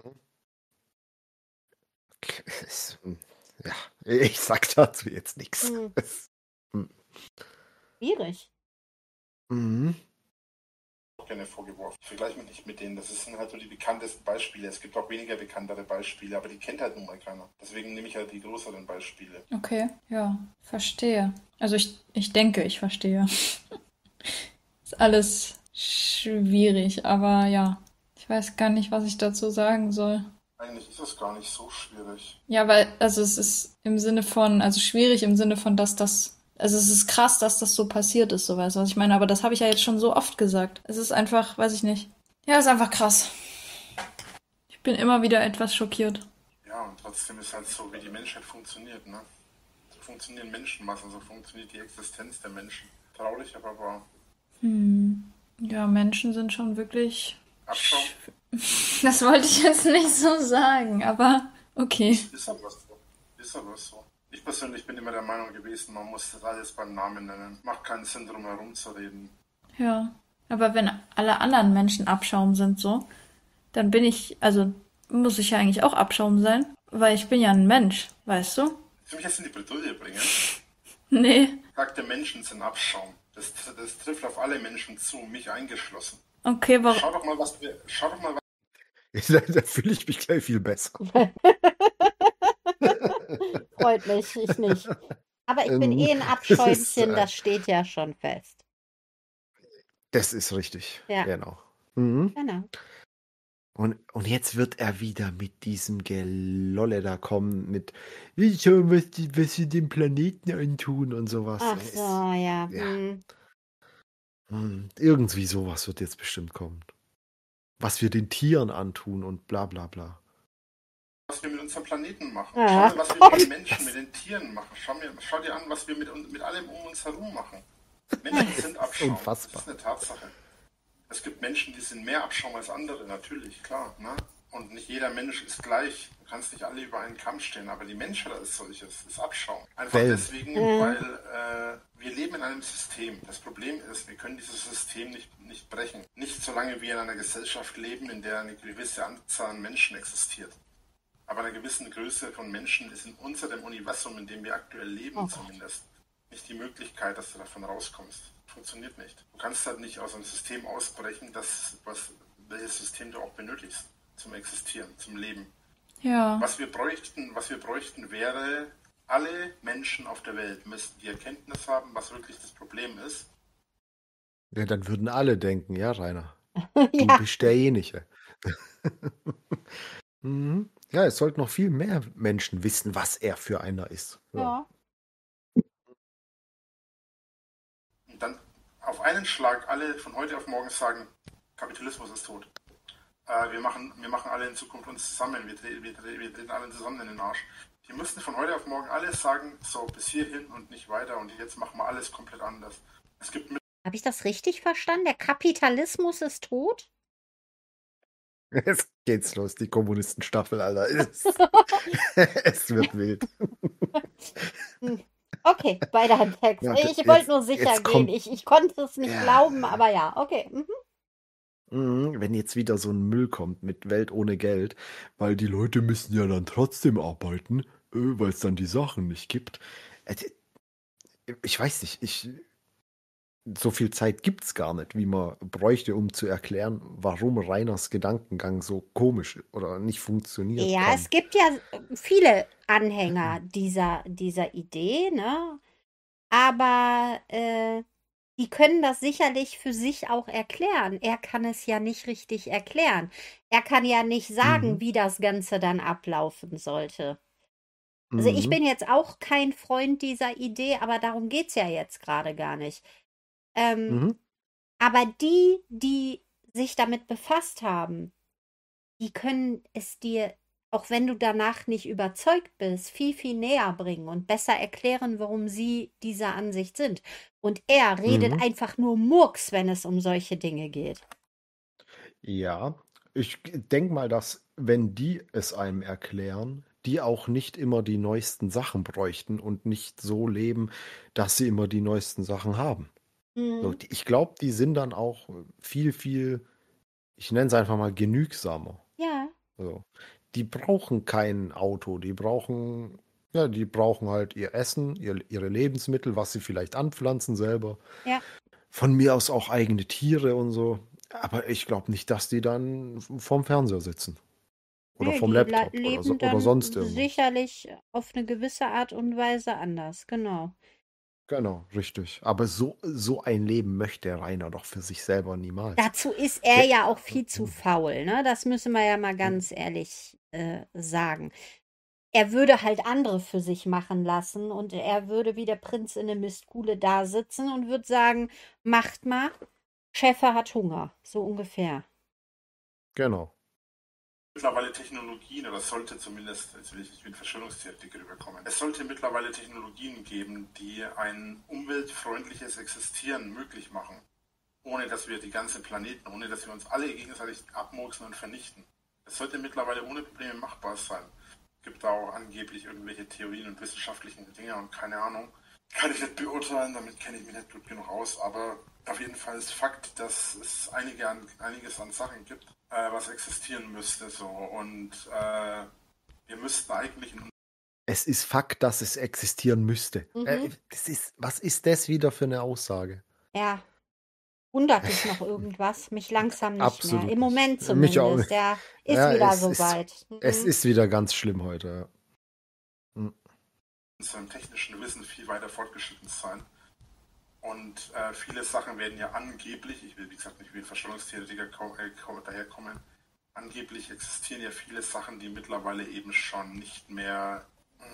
Ja, ich sag dazu jetzt nichts. Schwierig. Mhm. gerne vorgeworfen. Ich vergleiche mich nicht mit denen. Das sind halt so die bekanntesten Beispiele. Es gibt auch weniger bekanntere Beispiele, aber die kennt halt nun mal keiner. Deswegen nehme ich halt die größeren Beispiele. Okay, ja, verstehe. Also ich denke, ich verstehe. Ist alles schwierig, aber ja, ich weiß gar nicht, was ich dazu sagen soll. Eigentlich ist das gar nicht so schwierig. Ja, weil, also es ist im Sinne von, also schwierig im Sinne von, also es ist krass, dass das so passiert ist, so weißt du, was ich meine, aber das habe ich ja jetzt schon so oft gesagt. Es ist einfach, weiß ich nicht. Ja, ist einfach krass. Ich bin immer wieder etwas schockiert. Ja, und trotzdem ist halt so, wie die Menschheit funktioniert, ne? So funktionieren Menschenmassen, so funktioniert die Existenz der Menschen. Traurig, aber wahr. Ja, Menschen sind schon wirklich. Abschau. Das wollte ich jetzt nicht so sagen, aber okay. Ist aber so. Ist aber so. Ich persönlich bin immer der Meinung gewesen, man muss das alles beim Namen nennen. Macht keinen Sinn, drum herum zu reden. Ja. Aber wenn alle anderen Menschen Abschaum sind so, dann also muss ich ja eigentlich auch Abschaum sein, weil ich bin ja ein Mensch, weißt du? Für mich jetzt in die Bredouille bringen. Nee. Sagte Menschen sind Abschaum. Das trifft auf alle Menschen zu, mich eingeschlossen. Okay, warum? Schau doch mal, was Da fühle ich mich gleich viel besser. Freut mich, ich nicht. Aber ich bin ein Abschäumchen, das steht ja schon fest. Das ist richtig. Ja. Genau. Mhm. Genau. Und jetzt wird er wieder mit diesem Gelolle da kommen, mit wie schon, was sie dem Planeten antun und sowas. Ach so, ja. Ja. Irgendwie sowas wird jetzt bestimmt kommen. Was wir den Tieren antun und bla bla bla. Was wir mit unserem Planeten machen. Ja. Schau mal, was wir mit den Menschen, mit den Tieren machen. Schau dir an, was wir mit allem um uns herum machen. Menschen sind Abschaum. Unfassbar. Das ist eine Tatsache. Es gibt Menschen, die sind mehr Abschaum als andere, natürlich, klar. Ne? Und nicht jeder Mensch ist gleich. Du kannst nicht alle über einen Kamm stellen, aber die Menschheit als solches ist Abschaum. Einfach deswegen, weil wir leben in einem System. Das Problem ist, wir können dieses System nicht brechen. Nicht solange wir in einer Gesellschaft leben, in der eine gewisse Anzahl an Menschen existiert. Aber eine gewisse Größe von Menschen ist in unserem Universum, in dem wir aktuell leben zumindest, nicht die Möglichkeit, dass du davon rauskommst. Funktioniert nicht. Du kannst halt nicht aus einem System ausbrechen, welches System du auch benötigst zum Existieren, zum Leben. Ja. Was wir bräuchten wäre, alle Menschen auf der Welt müssten die Erkenntnis haben, was wirklich das Problem ist. Ja, dann würden alle denken, ja, Rainer, du Ja. bist derjenige. Mhm. Ja, es sollten noch viel mehr Menschen wissen, was er für einer ist. Ja. Und dann auf einen Schlag alle von heute auf morgen sagen, Kapitalismus ist tot. Wir machen alle in Zukunft uns zusammen, wir treten alle zusammen in den Arsch. Die müssten von heute auf morgen alle sagen, so bis hierhin und nicht weiter und jetzt machen wir alles komplett anders. Es gibt Habe ich das richtig verstanden? Der Kapitalismus ist tot? Jetzt geht's los, die Kommunistenstaffel, Alter. Es wird wild. Okay, bei deinem Text. Ja, Ich wollte nur sicher jetzt gehen. kommt- Ich konnte es nicht Ja. glauben, aber ja, okay. Wenn jetzt wieder so ein Müll kommt mit Welt ohne Geld, weil die Leute müssen ja dann trotzdem arbeiten, weil es dann die Sachen nicht gibt. Ich weiß nicht, so viel Zeit gibt's gar nicht, wie man bräuchte, um zu erklären, warum Rainers Gedankengang so komisch oder nicht funktioniert. Ja, es gibt ja viele Anhänger dieser Idee, ne? Aber die können das sicherlich für sich auch erklären. Er kann es ja nicht richtig erklären. Er kann ja nicht sagen, wie das Ganze dann ablaufen sollte. Also ich bin jetzt auch kein Freund dieser Idee, aber darum geht es ja jetzt gerade gar nicht. Aber die sich damit befasst haben, die können es dir, auch wenn du danach nicht überzeugt bist, viel, viel näher bringen und besser erklären, warum sie dieser Ansicht sind. Und er redet einfach nur Murks, wenn es um solche Dinge geht. Ja, ich denke mal, dass wenn die es einem erklären, die auch nicht immer die neuesten Sachen bräuchten und nicht so leben, dass sie immer die neuesten Sachen haben. So, ich glaube, die sind dann auch viel, viel, ich nenne es einfach mal genügsamer. Ja. So. Die brauchen kein Auto, die brauchen halt ihr Essen, ihre Lebensmittel, was sie vielleicht anpflanzen selber. Ja. Von mir aus auch eigene Tiere und so. Aber ich glaube nicht, dass die dann vorm Fernseher sitzen. Oder Nee, vom die Laptop leben oder dann sonst irgendwas. sicherlich auf eine gewisse Art und Weise anders, genau. Genau, richtig. Aber so ein Leben möchte Rainer doch für sich selber niemals. Dazu ist er Der, ja auch viel zu faul, ne? Das müssen wir ja mal ganz Mhm. ehrlich sagen. Er würde halt andere für sich machen lassen und er würde wie der Prinz in der Mistkuhle da sitzen und würde sagen, macht mal, Schäfer hat Hunger, so ungefähr. Genau. Mittlerweile Technologien, oder es sollte zumindest, jetzt will ich nicht wie ein Verschwörungstheoretiker rüberkommen, es sollte mittlerweile Technologien geben, die ein umweltfreundliches Existieren möglich machen. Ohne dass wir die ganzen Planeten, ohne dass wir uns alle gegenseitig abmurksen und vernichten. Es sollte mittlerweile ohne Probleme machbar sein. Es gibt da auch angeblich irgendwelche Theorien und wissenschaftlichen Dinge und keine Ahnung. Kann ich nicht beurteilen, damit kenne ich mich nicht gut genug aus, aber auf jeden Fall ist Fakt, dass es einiges an Sachen gibt, was existieren müsste. So. Und wir müssten eigentlich in Es ist Fakt, dass es existieren müsste. Was ist das wieder für eine Aussage? Ja, wundert dich noch irgendwas? Mich langsam nicht mehr. Absolut Im nicht. Moment Mich auch zumindest. nicht. Ja, ist Ja, wieder soweit. es ist wieder ganz schlimm heute. Ja. unserem technischen Wissen viel weiter fortgeschritten sein. Und viele Sachen werden ja angeblich, ich will wie gesagt nicht wie ein Verschwörungstheoretiker daherkommen, angeblich existieren ja viele Sachen, die mittlerweile eben schon nicht mehr...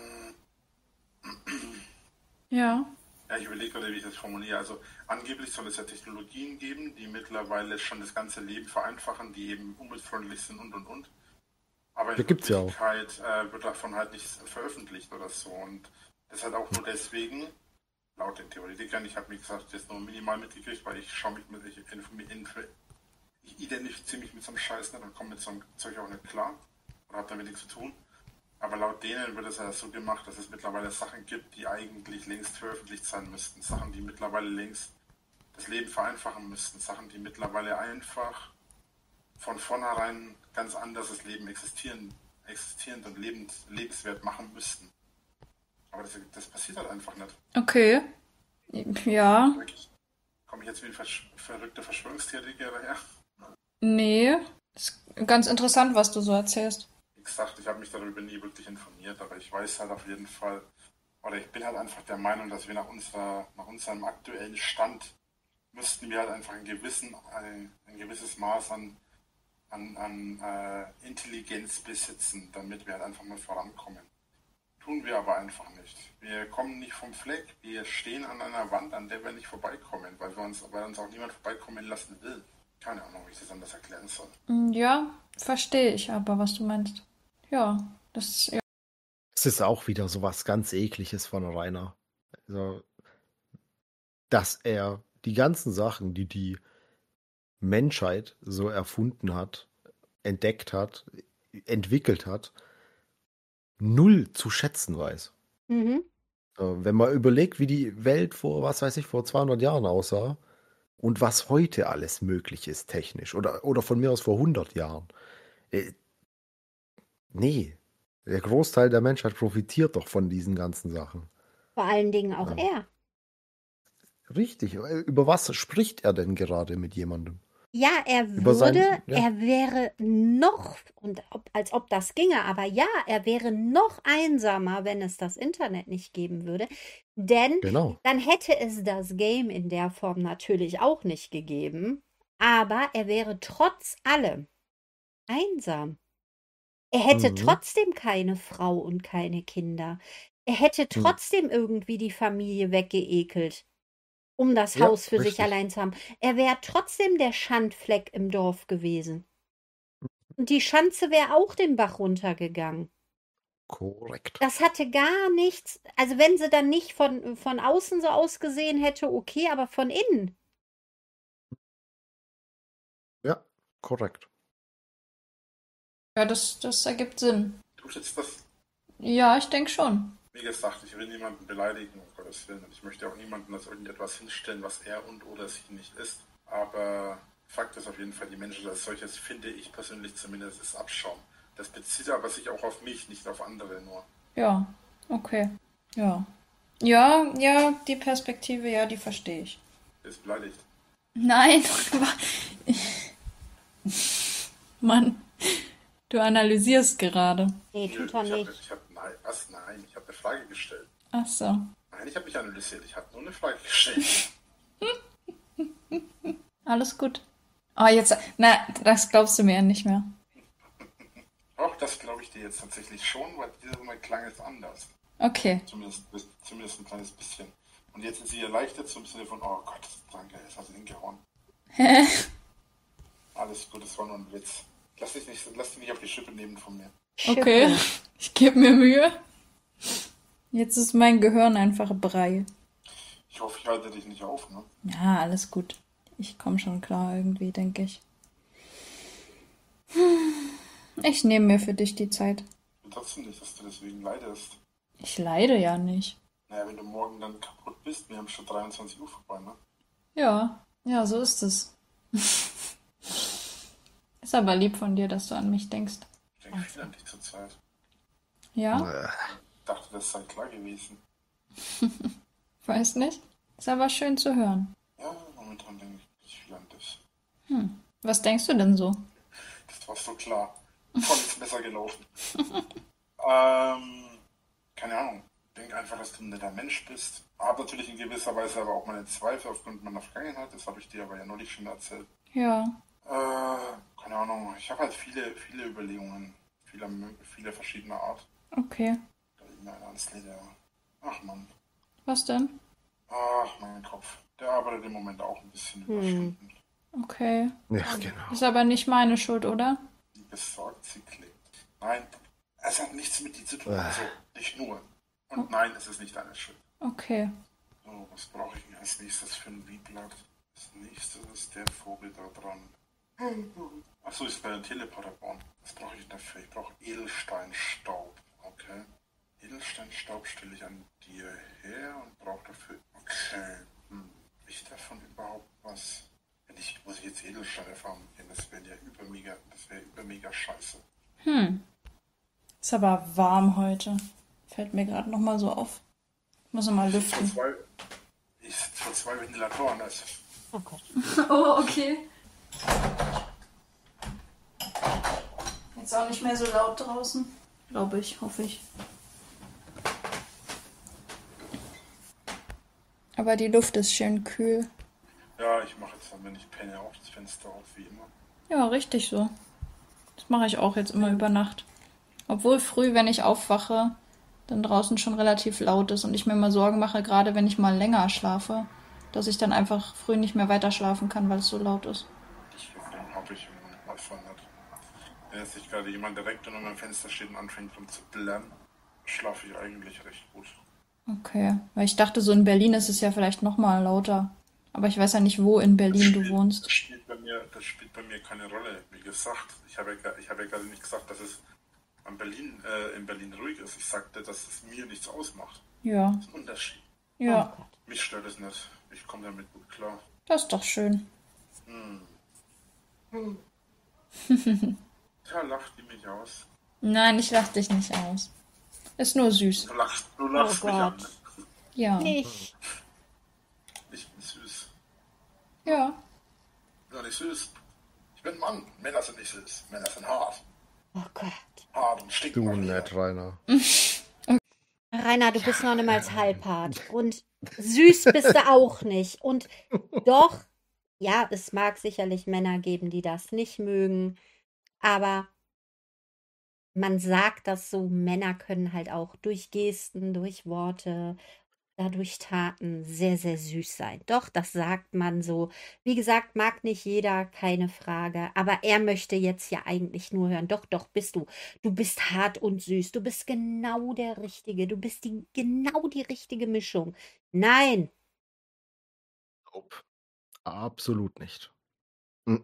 Ja. Ja, ich überlege gerade, wie ich das formuliere. Also angeblich soll es ja Technologien geben, die mittlerweile schon das ganze Leben vereinfachen, die eben umweltfreundlich sind und. Aber Da in gibt's ja auch. Wirklichkeit wird davon halt nichts veröffentlicht oder so. Und das halt auch nur deswegen, laut den Theoretikern, ich habe, wie gesagt, jetzt nur minimal mitgekriegt, weil ich schaue mich mit, ich identifiziere mich mit so einem Scheiß nicht und komme mit so einem Zeug auch nicht klar oder habe damit nichts zu tun. Aber laut denen wird es ja so gemacht, dass es mittlerweile Sachen gibt, die eigentlich längst veröffentlicht sein müssten. Sachen, die mittlerweile längst das Leben vereinfachen müssten. Sachen, die mittlerweile einfach von vornherein ganz anders das Leben existierend und lebenswert machen müssten. Aber das passiert halt einfach nicht. Okay. Ja. Komme ich jetzt wie ein verrückter Verschwörungstheoretiker daher? Nee. Ist ganz interessant, was du so erzählst. Wie gesagt, ich habe mich darüber nie wirklich informiert, aber ich weiß halt auf jeden Fall, oder ich bin halt einfach der Meinung, dass wir nach unserem aktuellen Stand müssten wir halt einfach ein gewisses Maß an Intelligenz besitzen, damit wir halt einfach mal vorankommen. Tun wir aber einfach nicht. Wir kommen nicht vom Fleck, wir stehen an einer Wand, an der wir nicht vorbeikommen, weil uns auch niemand vorbeikommen lassen will. Keine Ahnung, wie ich das anders erklären soll. Ja, verstehe ich aber, was du meinst. Ja, ja. Es ist auch wieder so was ganz Ekliges von Rainer. Also, dass er die ganzen Sachen, die die Menschheit so erfunden hat, entdeckt hat, entwickelt hat, null zu schätzen weiß. Mhm. Wenn man überlegt, wie die Welt vor 200 Jahren aussah und was heute alles möglich ist technisch oder von mir aus vor 100 Jahren. Nee, der Großteil der Menschheit profitiert doch von diesen ganzen Sachen. Vor allen Dingen auch Ja. er. Richtig. Über was spricht er denn gerade mit jemandem? Ja, er wäre noch, als ob das ginge, aber ja, er wäre noch einsamer, wenn es das Internet nicht geben würde. Denn Genau. dann hätte es das Game in der Form natürlich auch nicht gegeben, aber er wäre trotz allem einsam. Er hätte trotzdem keine Frau und keine Kinder. Er hätte trotzdem irgendwie die Familie weggeekelt, um das Haus für sich allein zu haben. Er wäre trotzdem der Schandfleck im Dorf gewesen. Und die Schanze wäre auch den Bach runtergegangen. Korrekt. Das hatte gar nichts, also wenn sie dann nicht von außen so ausgesehen hätte, okay, aber von innen. Ja, korrekt. Ja, das ergibt Sinn. Tut jetzt das? Ja, ich denke schon. Wie gesagt, ich will niemanden beleidigen, um Gottes Willen. Und ich möchte auch niemanden als irgendetwas hinstellen, was er oder sie nicht ist. Aber Fakt ist auf jeden Fall, die Menschen als solches, finde ich persönlich zumindest, ist Abschaum. Das bezieht aber sich auch auf mich, nicht auf andere nur. Ja, okay. Ja. Ja, die Perspektive, ja, die verstehe ich. Ist beleidigt. Nein, Mann, du analysierst gerade. Nee, tut er nicht. Nein, was? Nein, ich habe eine Frage gestellt. Ach so. Nein, ich habe nicht analysiert, ich habe nur eine Frage gestellt. Alles gut. Oh, jetzt, na, das glaubst du mir ja nicht mehr. Doch, das glaube ich dir jetzt tatsächlich schon, weil dieses Mal klang es anders. Okay. Zumindest ein kleines bisschen. Und jetzt sind sie erleichtert zum Sinne von, oh Gott, danke, jetzt hast du hingehauen. Hä? Alles gut, das war nur ein Witz. Lass dich nicht auf die Schippe nehmen von mir. Okay, ich gebe mir Mühe. Jetzt ist mein Gehirn einfach Brei. Ich hoffe, ich halte dich nicht auf, ne? Ja, alles gut. Ich komme schon klar irgendwie, denke ich. Ich nehme mir für dich die Zeit. Ich will trotzdem nicht, dass du deswegen leidest. Ich leide ja nicht. Naja, wenn du morgen dann kaputt bist, wir haben schon 23 Uhr vorbei, ne? Ja, so ist es. Ist aber lieb von dir, dass du an mich denkst. Ich denke viel an dich zur Zeit. Ja, Ich dachte, das sei klar gewesen. weiß nicht. Ist aber schön zu hören. Ja, momentan denke ich nicht viel an dich. Was denkst du denn so? Das war so klar. Voll ins Messer gelaufen. Keine Ahnung. Ich denke einfach, dass du ein netter Mensch bist. Habe natürlich in gewisser Weise aber auch meine Zweifel aufgrund meiner Vergangenheit. Das habe ich dir aber ja neulich schon erzählt. Ja, Keine Ahnung. Ich habe halt viele Überlegungen. Viele verschiedene Art. okay. Da liegt mir einer ans Leder. Ach Mann. Was denn? Ach, mein Kopf. Der arbeitet im Moment auch ein bisschen Überstunden. Okay. Ja, genau. Ist aber nicht meine Schuld, oder? Wie besorgt sie klingt. Nein, es hat nichts mit dir zu tun. Also, nicht nur. Und nein, es ist nicht deine Schuld. Okay. So, was brauche ich denn als nächstes für ein Wie-Blatt? Das nächste ist der Vogel da dran. Achso, ich will einen Teleporter bauen. Was brauche ich dafür? Ich brauche Edelsteinstaub. Okay. Edelsteinstaub stelle ich an dir her und brauche dafür... Okay. Habe ich davon überhaupt was? Muss ich jetzt Edelsteine farmen gehen? Das wäre übermega scheiße. Ist aber warm heute. Fällt mir gerade nochmal so auf. Muss nochmal lüften. Ich sitze vor 2 Ventilatoren. Also. Oh Gott. Oh, okay. Jetzt auch nicht mehr so laut draußen. Glaube ich, hoffe ich. Aber die Luft ist schön kühl. Ja, ich mache jetzt dann, wenn ich penne, auch das Fenster auf, wie immer. Ja, richtig so. Das mache ich auch jetzt immer über Nacht. Obwohl früh, wenn ich aufwache, dann draußen schon relativ laut ist und ich mir immer Sorgen mache, gerade wenn ich mal länger schlafe, dass ich dann einfach früh nicht mehr weiter schlafen kann, weil es so laut ist. Deswegen habe ich mal verändert. Wenn jetzt nicht gerade jemand direkt unter meinem Fenster steht und anfängt rum zu blären, schlafe ich eigentlich recht gut. Okay, weil ich dachte, so in Berlin ist es ja vielleicht nochmal lauter. Aber ich weiß ja nicht, wo in Berlin du wohnst. Das spielt bei mir keine Rolle. Wie gesagt, ich habe ja gerade nicht gesagt, dass es in Berlin ruhig ist. Ich sagte, dass es mir nichts ausmacht. Ja, Das ist ein Unterschied. ja, Oh Gott. Mich stört es nicht. Ich komme damit gut klar. das ist doch schön. Ja, lacht die mich aus. Nein, ich lach dich nicht aus. Ist nur süß. Du lachst Oh mich an. Gott. Ja, Nicht. Ich bin süß. ja. Ich bin nicht süß. Ich bin ein Mann. Männer sind nicht süß. Männer sind hart. Oh Gott. Hart und stinken. Du nett, Rainer. Rainer, du bist noch niemals halbhart. Und süß bist du auch nicht. Und doch, ja, es mag sicherlich Männer geben, die das nicht mögen. Aber man sagt das so, Männer können halt auch durch Gesten, durch Worte, durch Taten sehr, sehr süß sein. Doch, das sagt man so. Wie gesagt, mag nicht jeder, keine Frage. Aber er möchte jetzt ja eigentlich nur hören. Doch, doch, bist du. Du bist hart und süß. Du bist genau der Richtige. Du bist genau die richtige Mischung. Nein. Nope. Absolut nicht. Mhm.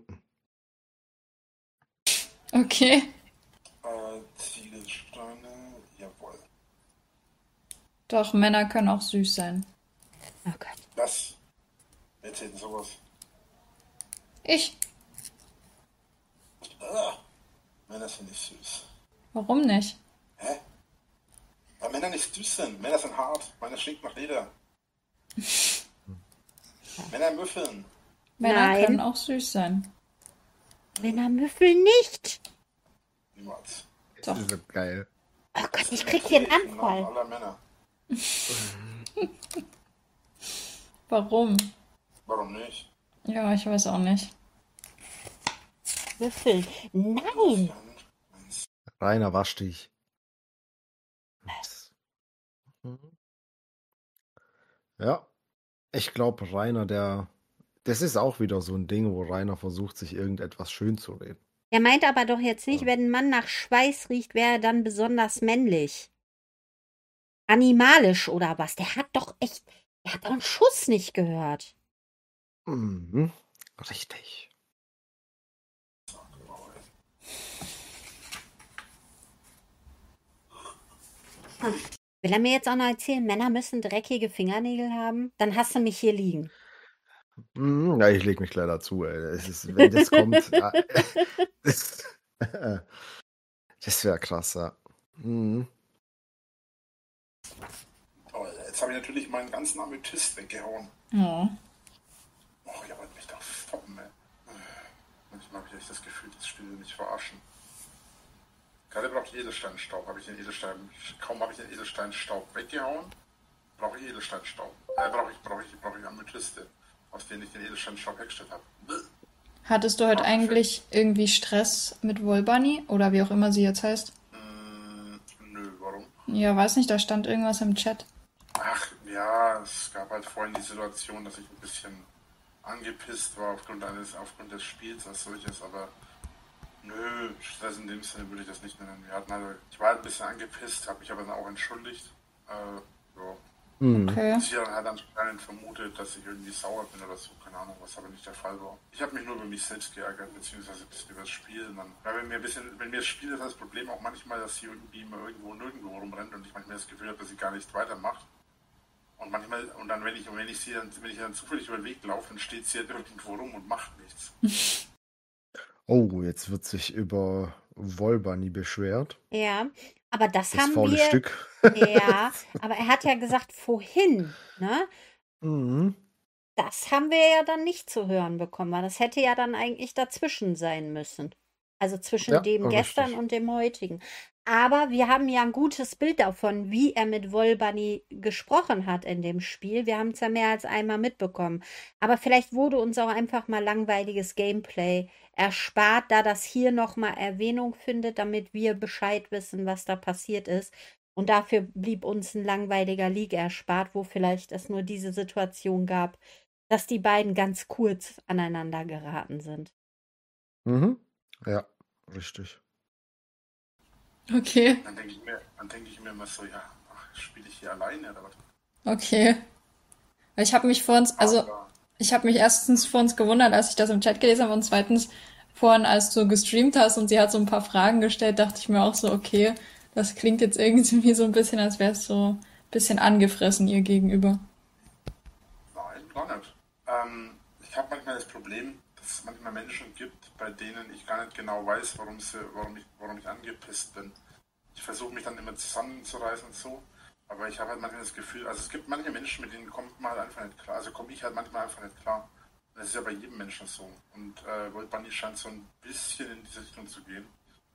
Okay. Ziegelsteine, jawohl. Doch, Männer können auch süß sein. Oh Gott. Was? Wer erzählt denn sowas? Ich. Männer sind nicht süß. Warum nicht? Hä? Weil Männer nicht süß sind. Männer sind hart. Männer stinkt nach Leder. Männer müffeln. Männer Nein. können auch süß sein. Männer müffeln nicht. Niemals. Das Doch. ist so geil. Oh Gott, ich krieg hier einen Im Namen Anfall. aller Männer. Warum? Warum nicht? Ja, ich weiß auch nicht. Müffeln. Nein. Rainer, wasch dich. Ja, ich glaube, Rainer, das ist auch wieder so ein Ding, wo Rainer versucht, sich irgendetwas schön zu reden. Er meint aber doch jetzt nicht, Ja. wenn ein Mann nach Schweiß riecht, wäre er dann besonders männlich. Animalisch oder was? Der hat doch einen Schuss nicht gehört. Mhm. Richtig. Will er mir jetzt auch noch erzählen, Männer müssen dreckige Fingernägel haben? Dann hast du mich hier liegen. Ja, ich lege mich gleich dazu, ey. Wenn das kommt, das, das wäre krass, ja. Mhm. Oh, jetzt habe ich natürlich meinen ganzen Amethyst weggehauen. Ja. Oh, ihr wollt mich doch foppen, ey. Manchmal habe ich echt das Gefühl, das Spiel will mich verarschen. Gerade brauche ich Edelsteinstaub. Kaum habe ich den Edelsteinstaub weggehauen, brauche ich Edelsteinstaub. Brauche ich Amethyste, aus denen ich den Edelsteinstaub hergestellt habe. Hattest du heute eigentlich irgendwie Stress mit Wolbani oder wie auch immer sie jetzt heißt? Nö, warum? Ja, weiß nicht, da stand irgendwas im Chat. Ach, ja, es gab halt vorhin die Situation, dass ich ein bisschen angepisst war aufgrund des Spiels als solches, aber nö, Stress in dem Sinne würde ich das nicht nennen. Ich war halt ein bisschen angepisst, habe mich aber dann auch entschuldigt. Ja. Okay. Sie hat anscheinend vermutet, dass ich irgendwie sauer bin oder so, keine Ahnung, was aber nicht der Fall war. Ich habe mich nur über mich selbst geärgert, beziehungsweise ein bisschen über das Spiel. Wenn mir das Spiel ist das Problem auch manchmal, dass sie irgendwie immer nirgendwo rumrennt und ich manchmal das Gefühl habe, dass sie gar nicht weitermacht. Und dann, wenn ich dann zufällig über den Weg laufe, dann steht sie halt irgendwo rum und macht nichts. Oh, jetzt wird sich über Wolbani beschwert. Ja, aber das Das haben faule wir. Stück. Ja, aber er hat ja gesagt, vorhin, ne? Mhm. Das haben wir ja dann nicht zu hören bekommen, weil das hätte ja dann eigentlich dazwischen sein müssen. Also zwischen Ja, dem gestern richtig. und dem heutigen. Aber wir haben ja ein gutes Bild davon, wie er mit Wolbani gesprochen hat in dem Spiel. Wir haben es ja mehr als einmal mitbekommen. Aber vielleicht wurde uns auch einfach mal langweiliges Gameplay erspart, da das hier nochmal Erwähnung findet, damit wir Bescheid wissen, was da passiert ist. Und dafür blieb uns ein langweiliger League erspart, wo vielleicht es nur diese Situation gab, dass die beiden ganz kurz aneinander geraten sind. Mhm. Ja, richtig. Okay. Dann denke ich mir immer so, ja, spiele ich hier alleine oder was? Okay. Ich habe mich ich habe mich erstens vor uns gewundert, als ich das im Chat gelesen habe und zweitens vorhin, als du gestreamt hast und sie hat so ein paar Fragen gestellt, dachte ich mir auch so, okay, das klingt jetzt irgendwie so ein bisschen, als wäre es so ein bisschen angefressen ihr gegenüber. Nein, gar nicht. Ich habe manchmal das Problem, dass es manchmal Menschen gibt, bei denen ich gar nicht genau weiß, warum ich angepisst bin. Ich versuche mich dann immer zusammenzureißen und so, aber ich habe halt manchmal das Gefühl, also es gibt manche Menschen, mit denen kommt man halt einfach nicht klar, also komme ich halt manchmal einfach nicht klar. Das ist ja bei jedem Menschen so. Und Wolbani scheint so ein bisschen in diese Richtung zu gehen.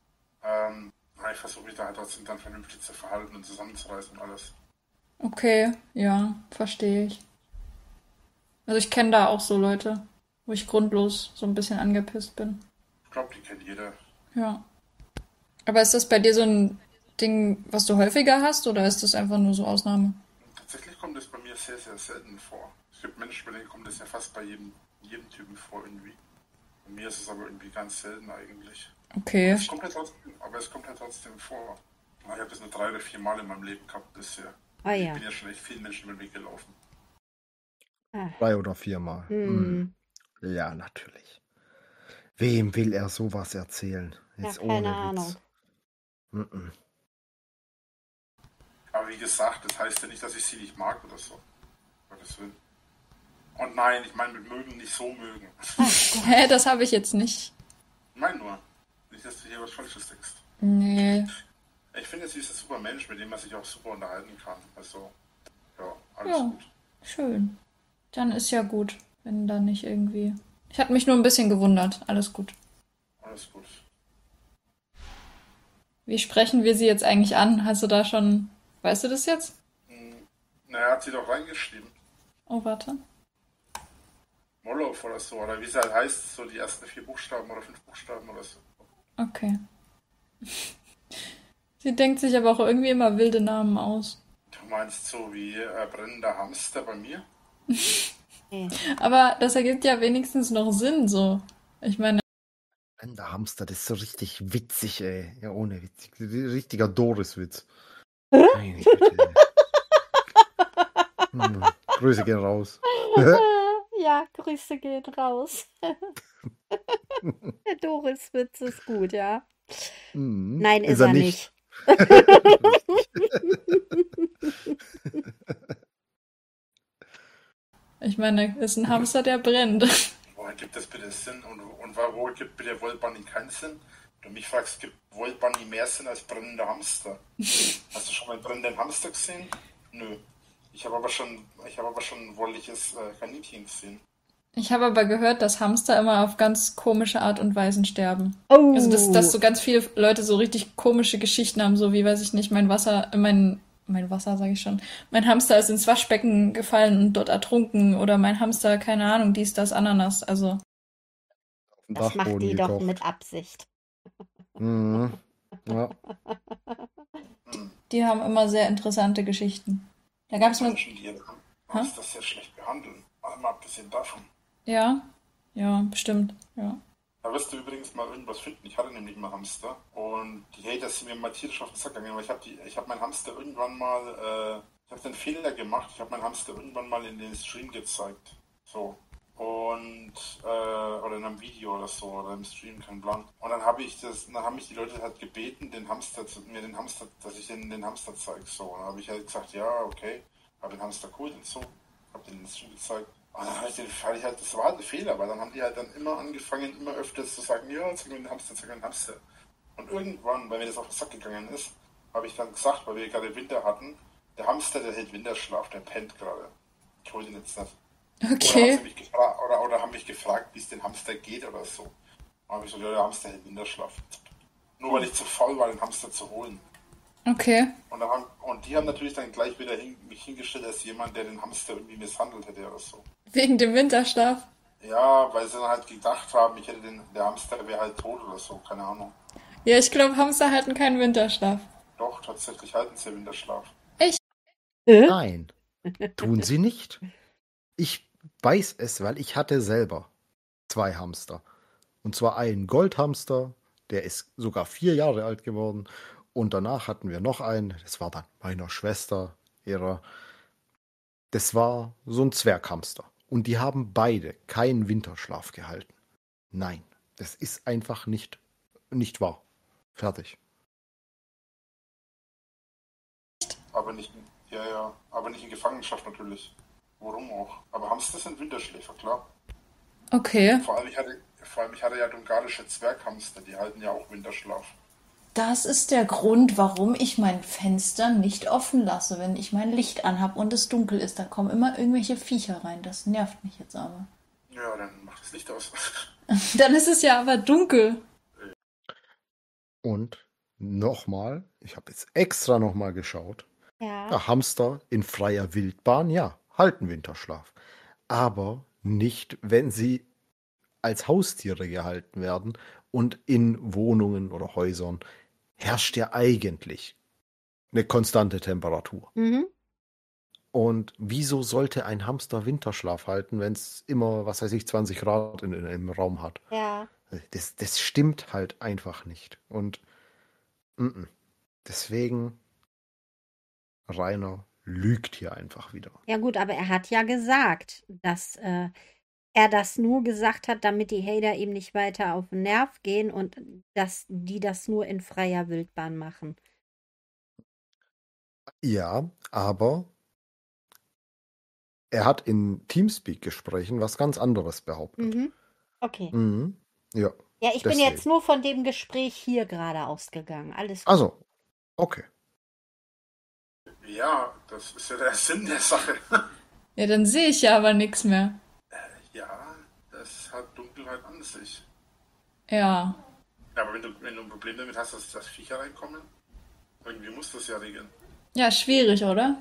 Ich versuche mich da halt trotzdem dann vernünftig zu verhalten und zusammenzureißen und alles. Okay, ja, verstehe ich. Also ich kenne da auch so Leute, wo ich grundlos so ein bisschen angepisst bin. Ich glaube, die kennt jeder. Ja. Aber ist das bei dir so ein Ding, was du häufiger hast, oder ist das einfach nur so Ausnahme? Tatsächlich kommt es bei mir sehr, sehr selten vor. Es gibt Menschen, bei denen kommt es ja fast bei jedem Typen vor irgendwie. Bei mir ist es aber irgendwie ganz selten eigentlich. Okay. Es kommt halt trotzdem vor. Ich habe das nur 3 oder 4 Mal in meinem Leben gehabt bisher. Ah Ich ja. bin ja schon echt vielen Menschen über den Weg gelaufen. 3 oder 4 Mal. Ja, natürlich. Wem will er sowas erzählen? Jetzt Ja, keine ohne Ahnung. Witz. Mhm. Aber wie gesagt, das heißt ja nicht, dass ich sie nicht mag oder so. Gottes Willen. Und nein, ich meine mit mögen nicht so mögen. Hä, das habe ich jetzt nicht. Ich meine nur, nicht, dass du hier was Falsches denkst. Nee. Ich finde, sie ist ein super Mensch, mit dem man sich auch super unterhalten kann. Also, ja, alles Ja. gut. Schön. Dann ist ja gut, wenn da nicht irgendwie. Ich hatte mich nur ein bisschen gewundert. Alles gut. Alles gut. Wie sprechen wir sie jetzt eigentlich an? Hast du da schon, weißt du das jetzt? Naja, hat sie doch reingeschrieben. Oh, warte. Molow oder so, oder wie es halt heißt, so die ersten 4 Buchstaben oder 5 Buchstaben oder so. Okay. Sie denkt sich aber auch irgendwie immer wilde Namen aus. Du meinst so wie brennender Hamster bei mir? Nee. Aber das ergibt ja wenigstens noch Sinn, so. Ich meine, Der Hamster, das ist so richtig witzig, ey. Ja, ohne Witz. Richtiger Doris-Witz. Hä? Meine Güte. Grüße gehen raus. Ja, Grüße gehen raus. Der Doris-Witz ist gut, ja. Nein, ist er nicht. ich meine, ist ein Hamster, der brennt. Woher gibt das bitte Sinn? Und wo gibt bitte Wollbunny keinen Sinn? Du mich fragst, gibt Wollbunny mehr Sinn als brennender Hamster? Hast du schon mal einen brennenden Hamster gesehen? Nö. Ich habe aber schon ein wollliches Kaninchen gesehen. Ich habe aber gehört, dass Hamster immer auf ganz komische Art und Weisen sterben. Oh. Also, dass so ganz viele Leute so richtig komische Geschichten haben, so wie, weiß ich nicht, mein Wasser, sage ich schon. Mein Hamster ist ins Waschbecken gefallen und dort ertrunken. Oder mein Hamster, keine Ahnung, dies, das, Ananas. Also, Das macht die doch mit Absicht. Ja. die haben immer sehr interessante Geschichten. Da gab es mal. Menschen, die Hamster sehr schlecht behandeln. Mal abgesehen davon. Ja, bestimmt, ja. Da wirst du übrigens mal irgendwas finden. Ich hatte nämlich mal Hamster und die Haters sind mir mal tierisch auf den Sack gegangen, weil ich habe meinen Hamster irgendwann mal, ich habe den Fehler gemacht, ich habe meinen Hamster irgendwann mal in den Stream gezeigt. So. Und, oder in einem Video oder so, oder im Stream, kein Plan. Und dann haben mich die Leute halt gebeten, dass ich ihnen den Hamster zeige. So. Und dann habe ich halt gesagt, ja, okay, habe den Hamster cool und so, habe den Stream gezeigt. Und dann das war halt ein Fehler, weil dann haben die halt dann immer angefangen, immer öfters zu sagen, ja, zeig mir den Hamster, zeig mir den Hamster. Und irgendwann, weil mir das auf den Sack gegangen ist, habe ich dann gesagt, weil wir gerade Winter hatten, der Hamster, der hält Winterschlaf, der pennt gerade. Ich hol den jetzt nicht. Okay. Oder haben mich gefragt, wie es den Hamster geht oder so. Und habe ich gesagt, ja, der Hamster hält Winterschlaf. Nur weil ich zu faul war, den Hamster zu holen. Okay. Und die haben natürlich dann gleich wieder mich hingestellt als jemand, der den Hamster irgendwie misshandelt hätte oder so. Wegen dem Winterschlaf. Ja, weil sie dann halt gedacht haben, der Hamster wäre halt tot oder so, keine Ahnung. Ja, ich glaube, Hamster halten keinen Winterschlaf. Doch, tatsächlich halten sie Winterschlaf. Nein, tun sie nicht. Ich weiß es, weil ich hatte selber 2 Hamster. Und zwar einen Goldhamster, der ist sogar 4 Jahre alt geworden. Und danach hatten wir noch einen, das war dann meiner Schwester, das war so ein Zwerghamster. Und die haben beide keinen Winterschlaf gehalten. Nein, das ist einfach nicht wahr. Fertig. Aber nicht in Gefangenschaft natürlich. Warum auch? Aber Hamster sind Winterschläfer, klar. Okay. Vor allem ich hatte ja dungarische Zwerghamster, die halten ja auch Winterschlaf. Das ist der Grund, warum ich mein Fenster nicht offen lasse, wenn ich mein Licht anhab und es dunkel ist. Da kommen immer irgendwelche Viecher rein. Das nervt mich jetzt aber. Ja, dann mach das Licht aus. Dann ist es ja aber dunkel. Und nochmal, ich habe jetzt extra nochmal geschaut. Ja. Hamster in freier Wildbahn, ja, halten Winterschlaf. Aber nicht, wenn sie als Haustiere gehalten werden und in Wohnungen oder Häusern herrscht ja eigentlich eine konstante Temperatur. Mhm. Und wieso sollte ein Hamster Winterschlaf halten, wenn es immer, 20 Grad im Raum hat? Ja. Das stimmt halt einfach nicht. Und deswegen, Rainer lügt hier einfach wieder. Ja gut, aber er hat ja gesagt, dass er das nur gesagt hat, damit die Hater ihm nicht weiter auf den Nerv gehen und dass die das nur in freier Wildbahn machen. Ja, aber er hat in Teamspeak-Gesprächen was ganz anderes behauptet. Mhm. Okay. Mhm. Ja. Ja, ich bin deswegen. jetzt nur von dem Gespräch hier gerade ausgegangen. Alles gut. Also, okay. Ja, das ist ja der Sinn der Sache. Ja, dann sehe ich ja aber nichts mehr. Ja, das hat Dunkelheit an sich. Ja. Ja, aber wenn du ein Problem damit hast, dass Viecher reinkommen, irgendwie muss das ja regeln. Ja, schwierig, oder?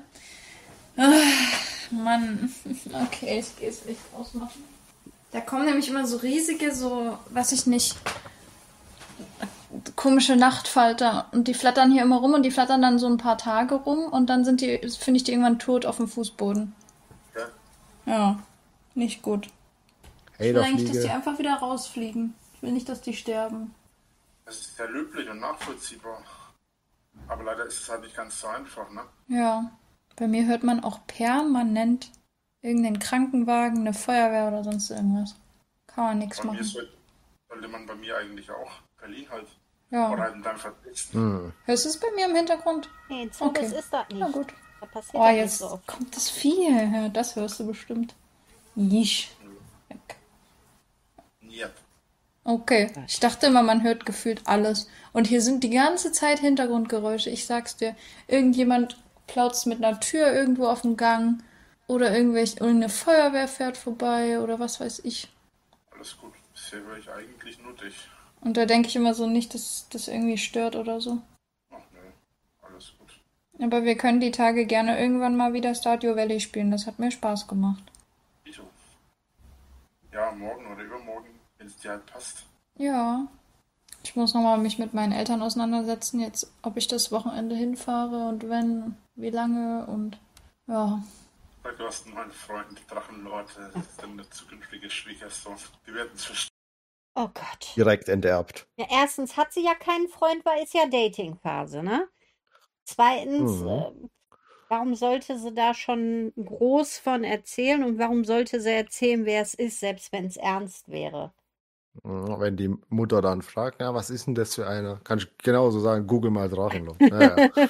Mann. Okay, ich gehe es echt ausmachen. Da kommen nämlich immer so riesige, so, weiß ich nicht, komische Nachtfalter. Und die flattern hier immer rum und die flattern dann so ein paar Tage rum und dann finde ich die irgendwann tot auf dem Fußboden. Ja? Ja, nicht gut. Ich will eigentlich, dass die Haderfliege. einfach wieder rausfliegen. Ich will nicht, dass die sterben. Das ist ja löblich und nachvollziehbar. Aber leider ist es halt nicht ganz so einfach, ne? Ja, bei mir hört man auch permanent irgendeinen Krankenwagen, eine Feuerwehr oder sonst irgendwas. Kann man nichts Bei mir machen. sollte man bei mir eigentlich auch. Berlin halt. Ja. Oder halt in deinem Fall Dresden. Hm. Hörst du es bei mir im Hintergrund? Nee, so Okay. das ist das nicht. Na gut. Da passiert Oh, das nicht jetzt so oft. kommt das Vieh. Ja, das hörst du bestimmt. Jisch. Weg. Ja. Okay. Ich dachte immer, man hört gefühlt alles. Und hier sind die ganze Zeit Hintergrundgeräusche. Ich sag's dir. Irgendjemand plautzt mit einer Tür irgendwo auf dem Gang. Oder irgendeine Feuerwehr fährt vorbei. Oder was weiß ich. Alles gut. Bisher höre ich eigentlich nur dich. Und da denke ich immer so nicht, dass das irgendwie stört oder so. Ach nö. Alles gut. Aber wir können die Tage gerne irgendwann mal wieder Stardew Valley spielen. Das hat mir Spaß gemacht. Wieso? Ja, morgen oder übermorgen, wenn es dir halt passt. Ja. Ich muss nochmal mich mit meinen Eltern auseinandersetzen, jetzt, ob ich das Wochenende hinfahre und wenn, wie lange und ja. Weil du hast einen neuen Freund, Drachenlord, das ist dann der zukünftige Schwiegersohn. Die werden es verstehen. Oh Gott. Direkt enterbt. Ja, erstens hat sie ja keinen Freund, weil ist ja Datingphase, ne? Zweitens, Mhm. warum sollte sie da schon groß von erzählen und warum sollte sie erzählen, wer es ist, selbst wenn es ernst wäre? Ja, wenn die Mutter dann fragt, ja, was ist denn das für einer? Kann ich genauso sagen, google mal Drachenlord. Ja, ja.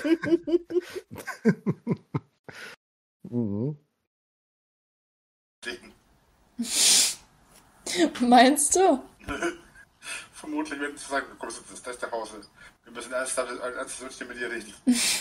Mhm. Den. Meinst du? Vermutlich werden sie sagen, du kommst jetzt das nach Hause. Wir müssen ernsthaft mit dir reden.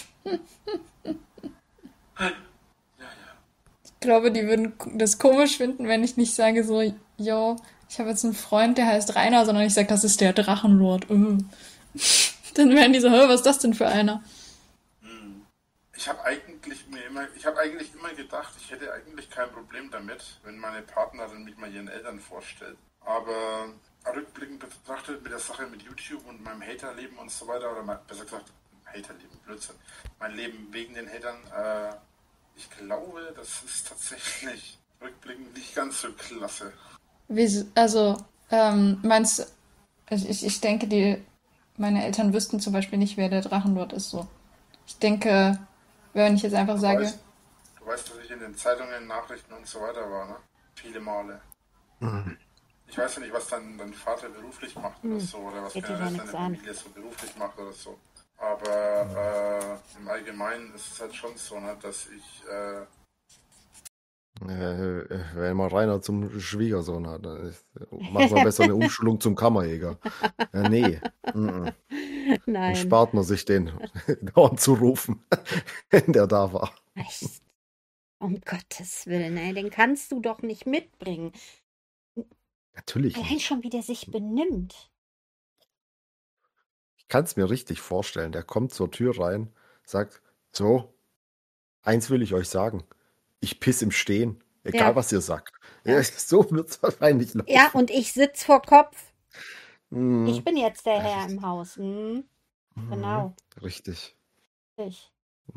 Ich glaube, die würden das komisch finden, wenn ich nicht sage so, yo, ich habe jetzt einen Freund, der heißt Rainer, sondern ich sage, das ist der Drachenlord. Dann wären die so, hör, was ist das denn für einer? Ich habe eigentlich immer gedacht, ich hätte eigentlich kein Problem damit, wenn meine Partnerin mich mal ihren Eltern vorstellt. Aber rückblickend betrachtet mit der Sache mit YouTube und meinem Haterleben und so weiter, oder besser gesagt, Haterleben, Blödsinn, mein Leben wegen den Hatern, ich glaube, das ist tatsächlich rückblickend nicht ganz so klasse. Meinst du, ich denke, meine Eltern wüssten zum Beispiel nicht, wer der Drachenlord ist, so. Ich denke, wenn ich jetzt einfach sage, Du weißt, dass ich in den Zeitungen, Nachrichten und so weiter war, ne? Viele Male. Ich weiß ja nicht, was dein Vater beruflich macht oder so, oder was Geht dich generell ja seine nichts an. Familie so beruflich macht oder so. Aber im Allgemeinen ist es halt schon so, ne, dass ich Wenn man Rainer zum Schwiegersohn hat, dann macht man besser eine Umschulung zum Kammerjäger. Ja, nee. Mhm. Dann Nein. spart man sich den dauernd zu rufen, wenn der da war. Echt? Um Gottes Willen, ey, den kannst du doch nicht mitbringen. Natürlich Allein nicht. schon, wie der sich benimmt. Ich kann es mir richtig vorstellen. Der kommt zur Tür rein, sagt, so, eins will ich euch sagen. Ich piss im Stehen, egal Ja. was ihr sagt. Ja. Ja, so wird es wahrscheinlich laufen. Ja, und ich sitz vor Kopf. Mhm. Ich bin jetzt der Herr im Haus. Genau. Richtig. Ich.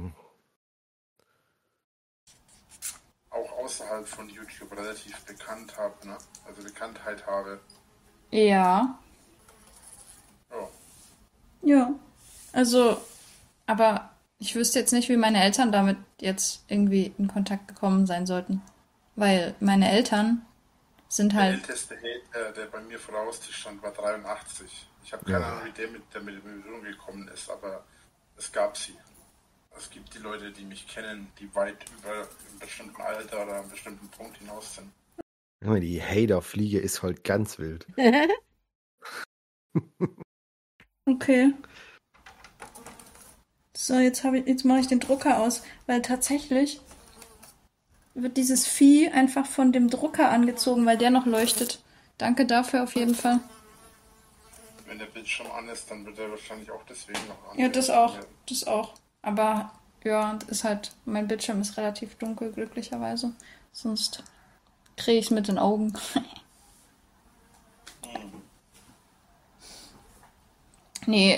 auch außerhalb von YouTube relativ bekannt habe, ne? Also Bekanntheit habe. Ja. Ja. Ja. Also, aber ich wüsste jetzt nicht, wie meine Eltern damit jetzt irgendwie in Kontakt gekommen sein sollten. Weil meine Eltern sind Der halt. älteste Hate, der bei mir vor der Haustür stand, war 83. Ich habe keine Ahnung, wie der mit in Berührung gekommen ist, aber es gab sie. Es gibt die Leute, die mich kennen, die weit über einem bestimmten Alter oder einem bestimmten Punkt hinaus sind. Die Hater-Fliege ist halt ganz wild. Okay. So, jetzt mache ich den Drucker aus, weil tatsächlich wird dieses Vieh einfach von dem Drucker angezogen, weil der noch leuchtet. Danke dafür auf jeden Fall. wenn der Bildschirm an ist, dann wird er wahrscheinlich auch deswegen noch an. Ja, das auch. Das auch. Aber ja, ist halt, mein Bildschirm ist relativ dunkel, glücklicherweise. Sonst kriege ich es mit den Augen. Nee,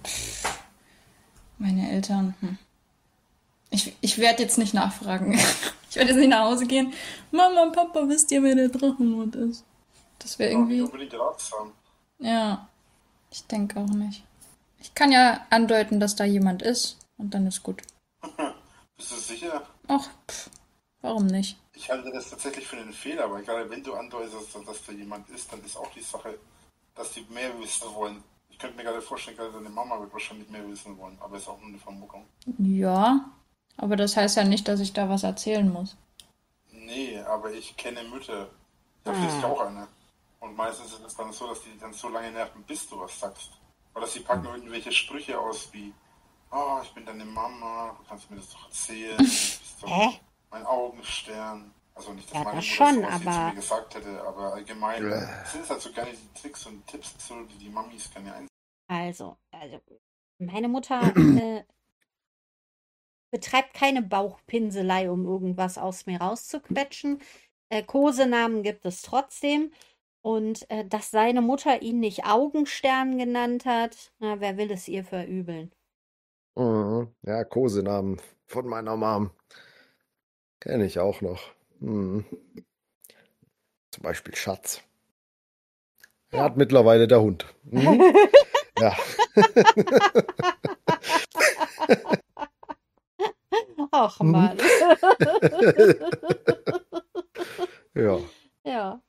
meine Eltern. Ich werde jetzt nicht nachfragen. Ich werde jetzt nicht nach Hause gehen. Mama, Papa, wisst ihr, wer der Drachenlord ist? Das wäre Nicht irgendwie. unbedingt ratsam. Ja, ich denke auch nicht. Ich kann ja andeuten, dass da jemand ist und dann ist gut. Bist du sicher? Ach, warum nicht? Ich halte das tatsächlich für einen Fehler, weil gerade wenn du andeutest, dass da jemand ist, dann ist auch die Sache, dass die mehr wissen wollen. Ich könnte mir gerade vorstellen, gerade deine Mama wird wahrscheinlich mehr wissen wollen, aber ist auch nur eine Vermutung. Ja, aber das heißt ja nicht, dass ich da was erzählen muss. Nee, aber ich kenne Mütter. Ich habe schließlich auch eine. Und meistens ist es dann so, dass die dann so lange nerven, bis du was sagst. Oder sie packen irgendwelche Sprüche aus wie, oh, ich bin deine Mama, du kannst mir das doch erzählen, du bist doch mein Augenstern. Also nicht, dass Ja, meine das Mutter schon, sowas jetzt zu aber mir gesagt hätte, aber allgemein sind es halt so gerne die Tricks und Tipps, so, die Mamis gerne einsetzen. also, meine Mutter betreibt keine Bauchpinselei, um irgendwas aus mir rauszuquetschen. Kosenamen gibt es trotzdem. Und dass seine Mutter ihn nicht Augenstern genannt hat, na, wer will es ihr verübeln? Ja, Kosenamen von meiner Mom. Kenne ich auch noch. Zum Beispiel Schatz. Er hat mittlerweile der Hund. Ja. Ach Mann. Ja. Ja.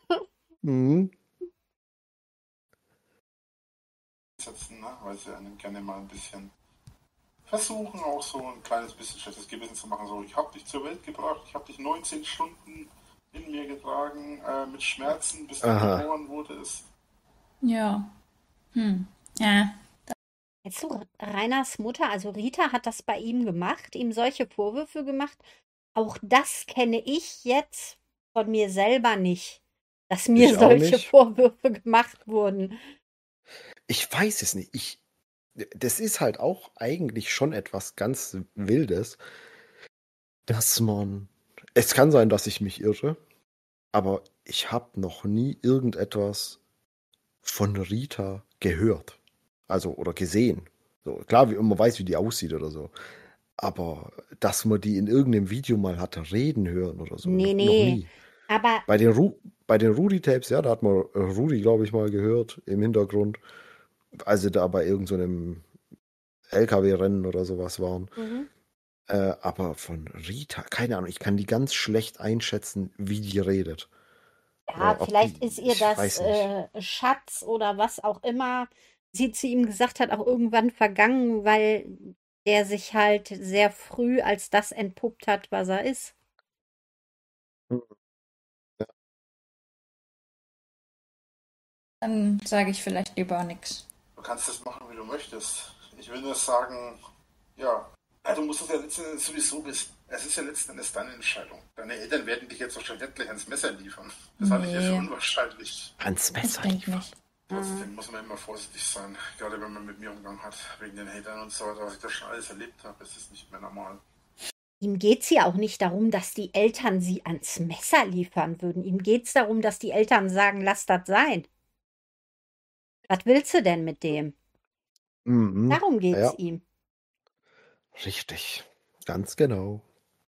Setzen, ne? Weil sie einen gerne mal ein bisschen versuchen, auch so ein kleines bisschen schlechtes Gewissen zu machen. So, ich habe dich zur Welt gebracht, ich habe dich 19 Stunden in mir getragen, mit Schmerzen, bis du geboren wurdest. Ja. Ja. Jetzt du, Rainers Mutter, also Rita, hat das bei ihm gemacht, ihm solche Vorwürfe gemacht. Auch das kenne ich jetzt von mir selber nicht, dass mir solche Vorwürfe gemacht wurden. Ich weiß es nicht. Das ist halt auch eigentlich schon etwas ganz Wildes, dass man. Es kann sein, dass ich mich irre, aber ich habe noch nie irgendetwas von Rita gehört. Also, oder gesehen. So, klar, man weiß, wie die aussieht oder so. Aber dass man die in irgendeinem Video mal hatte reden hören oder so. Nee, noch nee. nie. Aber Bei den Rudi-Tapes, ja, da hat man Rudi, glaube ich, mal gehört im Hintergrund, als sie da bei irgendeinem LKW-Rennen oder sowas waren. Aber von Rita, keine Ahnung, ich kann die ganz schlecht einschätzen, wie die redet. ja, Oder vielleicht ist ihr ich das weiß nicht. Schatz oder was auch immer sie zu ihm gesagt hat, auch irgendwann vergangen, weil der sich halt sehr früh als das entpuppt hat, was er ist. Dann sage ich vielleicht lieber nichts. Du kannst das machen, wie du möchtest. Ich will nur sagen, ja, du musst das ja letzten Endes sowieso wissen. Es ist ja letzten Endes deine Entscheidung. Deine Eltern werden dich jetzt wahrscheinlich gleich ans Messer liefern. Das halte ich ja für unwahrscheinlich. Ans Messer Ich liefern. nicht. Trotzdem muss man immer vorsichtig sein, gerade wenn man mit mir Umgang hat, wegen den Hatern und so weiter, was ich da schon alles erlebt habe, ist es nicht mehr normal. Ihm geht es ja auch nicht darum, dass die Eltern sie ans Messer liefern würden. Ihm geht es darum, dass die Eltern sagen, lass das sein. Was willst du denn mit dem? Darum geht es ihm. Richtig. Ganz genau.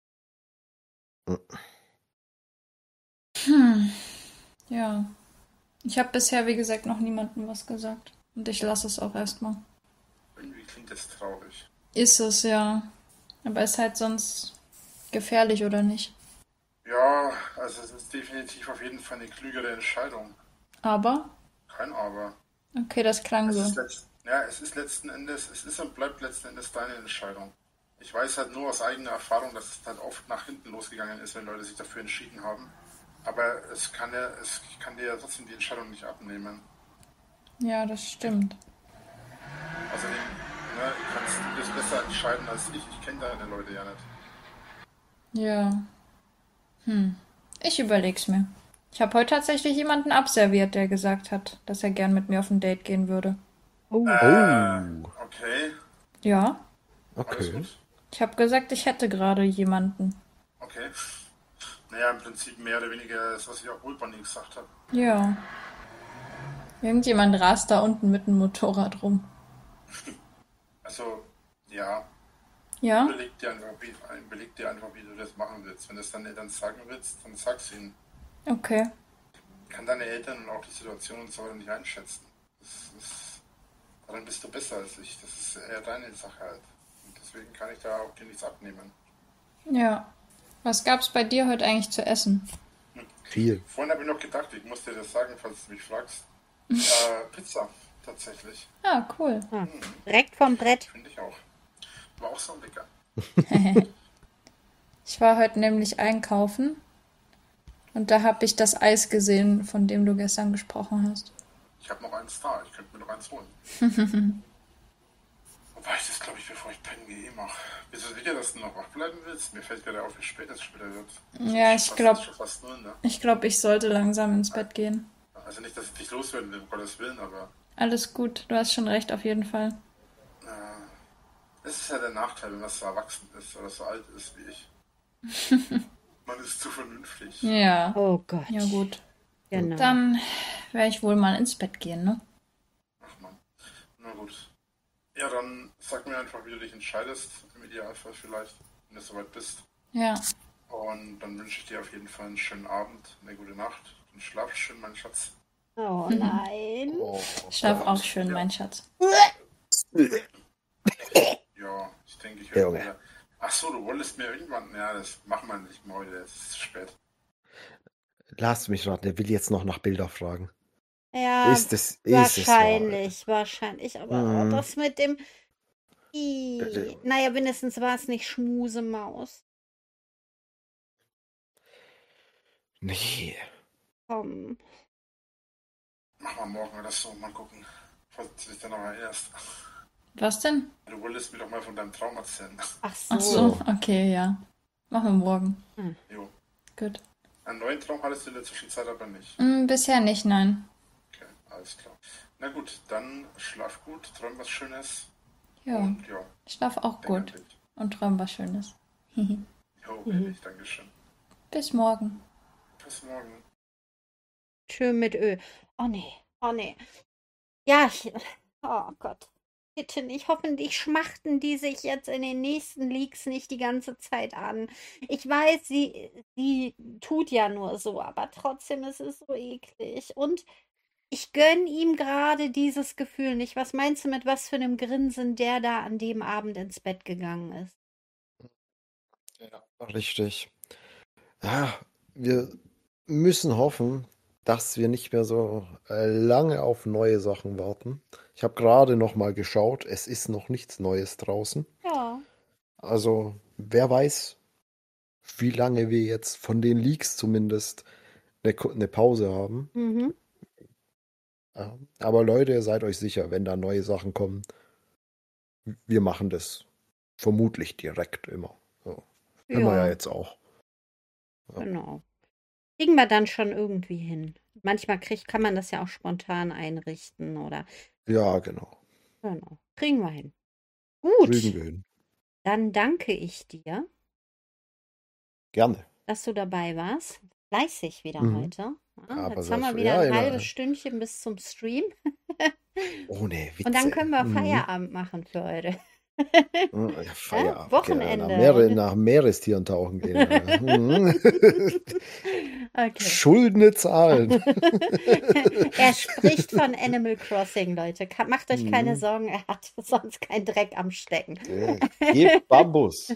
Ja. Ich habe bisher, wie gesagt, noch niemandem was gesagt. Und ich lasse es auch erstmal. Irgendwie klingt das traurig. Ist es, ja. Aber ist halt sonst gefährlich, oder nicht? Ja, also es ist definitiv auf jeden Fall eine klügere Entscheidung. Aber? Kein Aber. Okay, das klang so. Es ist letzten Endes, es ist und bleibt letzten Endes deine Entscheidung. Ich weiß halt nur aus eigener Erfahrung, dass es halt oft nach hinten losgegangen ist, wenn Leute sich dafür entschieden haben. Aber ich kann dir ja trotzdem die Entscheidung nicht abnehmen. Ja, das stimmt. Außerdem, kannst du das besser entscheiden als ich. Ich kenne deine Leute ja nicht. Ja. Ich überleg's mir. Ich habe heute tatsächlich jemanden abserviert, der gesagt hat, dass er gern mit mir auf ein Date gehen würde. Oh, Okay, Ja, alles okay. gut. ich habe gesagt, ich hätte gerade jemanden. Okay. Naja, im Prinzip mehr oder weniger das, was ich auch Wohlbanding gesagt habe. Ja. Irgendjemand rast da unten mit dem Motorrad rum. Also, ja, Ja? überleg dir einfach, wie du das machen willst. Wenn du es deinen Eltern sagen willst, dann sag's ihnen. Okay. Ich kann deine Eltern und auch die Situation und so weiter nicht einschätzen. Daran bist du besser als ich. Das ist eher deine Sache halt. Und deswegen kann ich da auch dir nichts abnehmen. Ja. Was gab's bei dir heute eigentlich zu essen? Viel. Vorhin habe ich noch gedacht, ich muss dir das sagen, falls du mich fragst. Pizza, tatsächlich. Ah, cool. Ah, direkt vom Brett. Finde ich auch. War auch so lecker. Ich war heute nämlich einkaufen und da habe ich das Eis gesehen, von dem du gestern gesprochen hast. Ich habe noch eins da. Ich könnte mir noch eins holen. Wobei ich das, glaube ich, bevor ich pennen gehe, mache. Bist du sicher, dass du noch wach bleiben willst? Mir fällt gerade auf, wie spät es später wird. Ja, ich glaube, Ist schon fast 0, ne? ich sollte langsam ins Bett gehen. Also nicht, dass ich dich loswerden will, um Gottes Willen, aber Alles gut, du hast schon recht, auf jeden Fall. das ist ja der Nachteil, wenn man so erwachsen ist oder so alt ist wie ich. Man ist zu vernünftig. Ja, Oh Gott. ja gut. Genau. Dann werde ich wohl mal ins Bett gehen, ne? Ach man. Na gut. Ja, dann sag mir einfach, wie du dich entscheidest. Im Idealfall vielleicht, wenn du soweit bist. Ja, Und dann wünsche ich dir auf jeden Fall einen schönen Abend, eine gute Nacht. Und schlaf schön, mein Schatz. Oh nein. Oh, schlaf auch schön, mein Schatz. Ja, ich denke, ich Ja, werde Junge. wieder. Ach so, du wolltest mir irgendwann. Ja, das machen wir nicht mehr heute. Es ist zu spät. Lass mich raten, der will jetzt noch nach Bilder fragen. Ja, Ist es wahr? wahrscheinlich. Aber Mhm. das mit dem. Naja, wenigstens war es nicht Schmusemaus. Nee. Komm. Machen wir morgen oder so. Mal gucken, falls du dich dann noch erinnerst. Was denn? Du wolltest mir doch mal von deinem Traum erzählen. Ach Ach so, okay, ja. Machen wir morgen. Jo. Gut. Einen neuen Traum hattest du in der Zwischenzeit aber nicht. Bisher nicht, nein. Okay, alles klar. Na gut, dann schlaf gut, träum was Schönes. Ja, Und ja, schlaf auch denk an gut dich. und träum was Schönes. Jo, wirklich, Dankeschön. Bis morgen. Bis morgen. Schön mit Öl. Oh nee. Ja, oh Gott. Bitte nicht. Hoffentlich schmachten die sich jetzt in den nächsten Leaks nicht die ganze Zeit an. Ich weiß, sie tut ja nur so, aber trotzdem ist es so eklig. Und ich gönne ihm gerade dieses Gefühl nicht. Was meinst du, mit was für einem Grinsen der da an dem Abend ins Bett gegangen ist? Ja, richtig. Ja, wir müssen hoffen, dass wir nicht mehr so lange auf neue Sachen warten. Ich habe gerade noch mal geschaut, es ist noch nichts Neues draußen. Ja. Also, wer weiß, wie lange wir jetzt von den Leaks zumindest eine Pause haben. Mhm. Ja. Aber Leute, seid euch sicher, wenn da neue Sachen kommen, wir machen das vermutlich direkt immer. So. Können wir ja jetzt auch. Ja. Genau. Kriegen wir dann schon irgendwie hin. Manchmal kann man das ja auch spontan einrichten oder. Ja, genau. Genau. Kriegen wir hin. Gut. Kriegen wir hin. Dann danke ich dir, Gerne. dass du dabei warst. Fleißig wieder Mhm. heute. Ja, Aber jetzt haben wir das- wieder ja, ein ja. halbes Stündchen bis zum Stream. Ohne Witze. Und dann können wir Mhm. Feierabend machen für heute. Ja, Feierabend. Wochenende. Nach Meerestieren tauchen gehen. Ja. Mhm. Okay. Schuldene Zahlen. Er spricht von Animal Crossing, Leute. Macht euch keine Mhm. Sorgen, er hat sonst keinen Dreck am Stecken. Gib Bambus.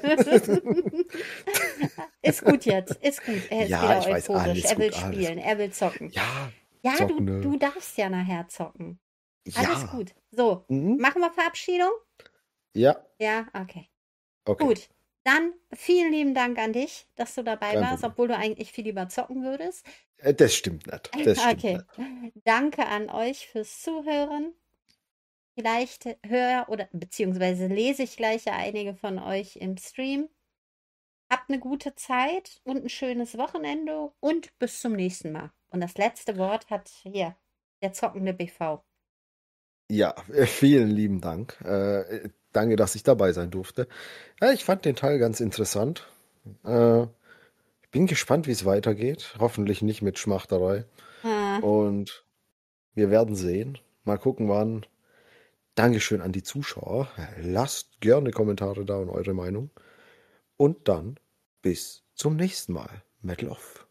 Ist gut jetzt, ist gut. Er ist Ja, wieder ich weiß, euphorisch. alles Er will gut, alles spielen, er will zocken. Ja, Ja, zocken, ne? du darfst ja nachher zocken. Alles ja. gut. So, Mhm. machen wir Verabschiedung? Ja, Ja, okay. okay. Gut. Dann vielen lieben Dank an dich, dass du dabei Kein warst, Problem. obwohl du eigentlich viel lieber zocken würdest. Das stimmt nicht. Das stimmt Okay. nicht. Danke an euch fürs Zuhören. Vielleicht höre oder beziehungsweise lese ich gleich ja einige von euch im Stream. Habt habt eine gute Zeit und ein schönes Wochenende und bis zum nächsten Mal. Und das letzte Wort hat hier der zockende BV. Ja, vielen lieben Dank. Danke, dass ich dabei sein durfte. Ja, ich fand den Teil ganz interessant. Äh, Ich bin gespannt, wie es weitergeht. Hoffentlich nicht mit Schmachterei. Ah, Und wir werden sehen. Mal gucken, wann. Dankeschön an die Zuschauer. Lasst gerne Kommentare da und eure Meinung. Und dann bis zum nächsten Mal. Metal Off.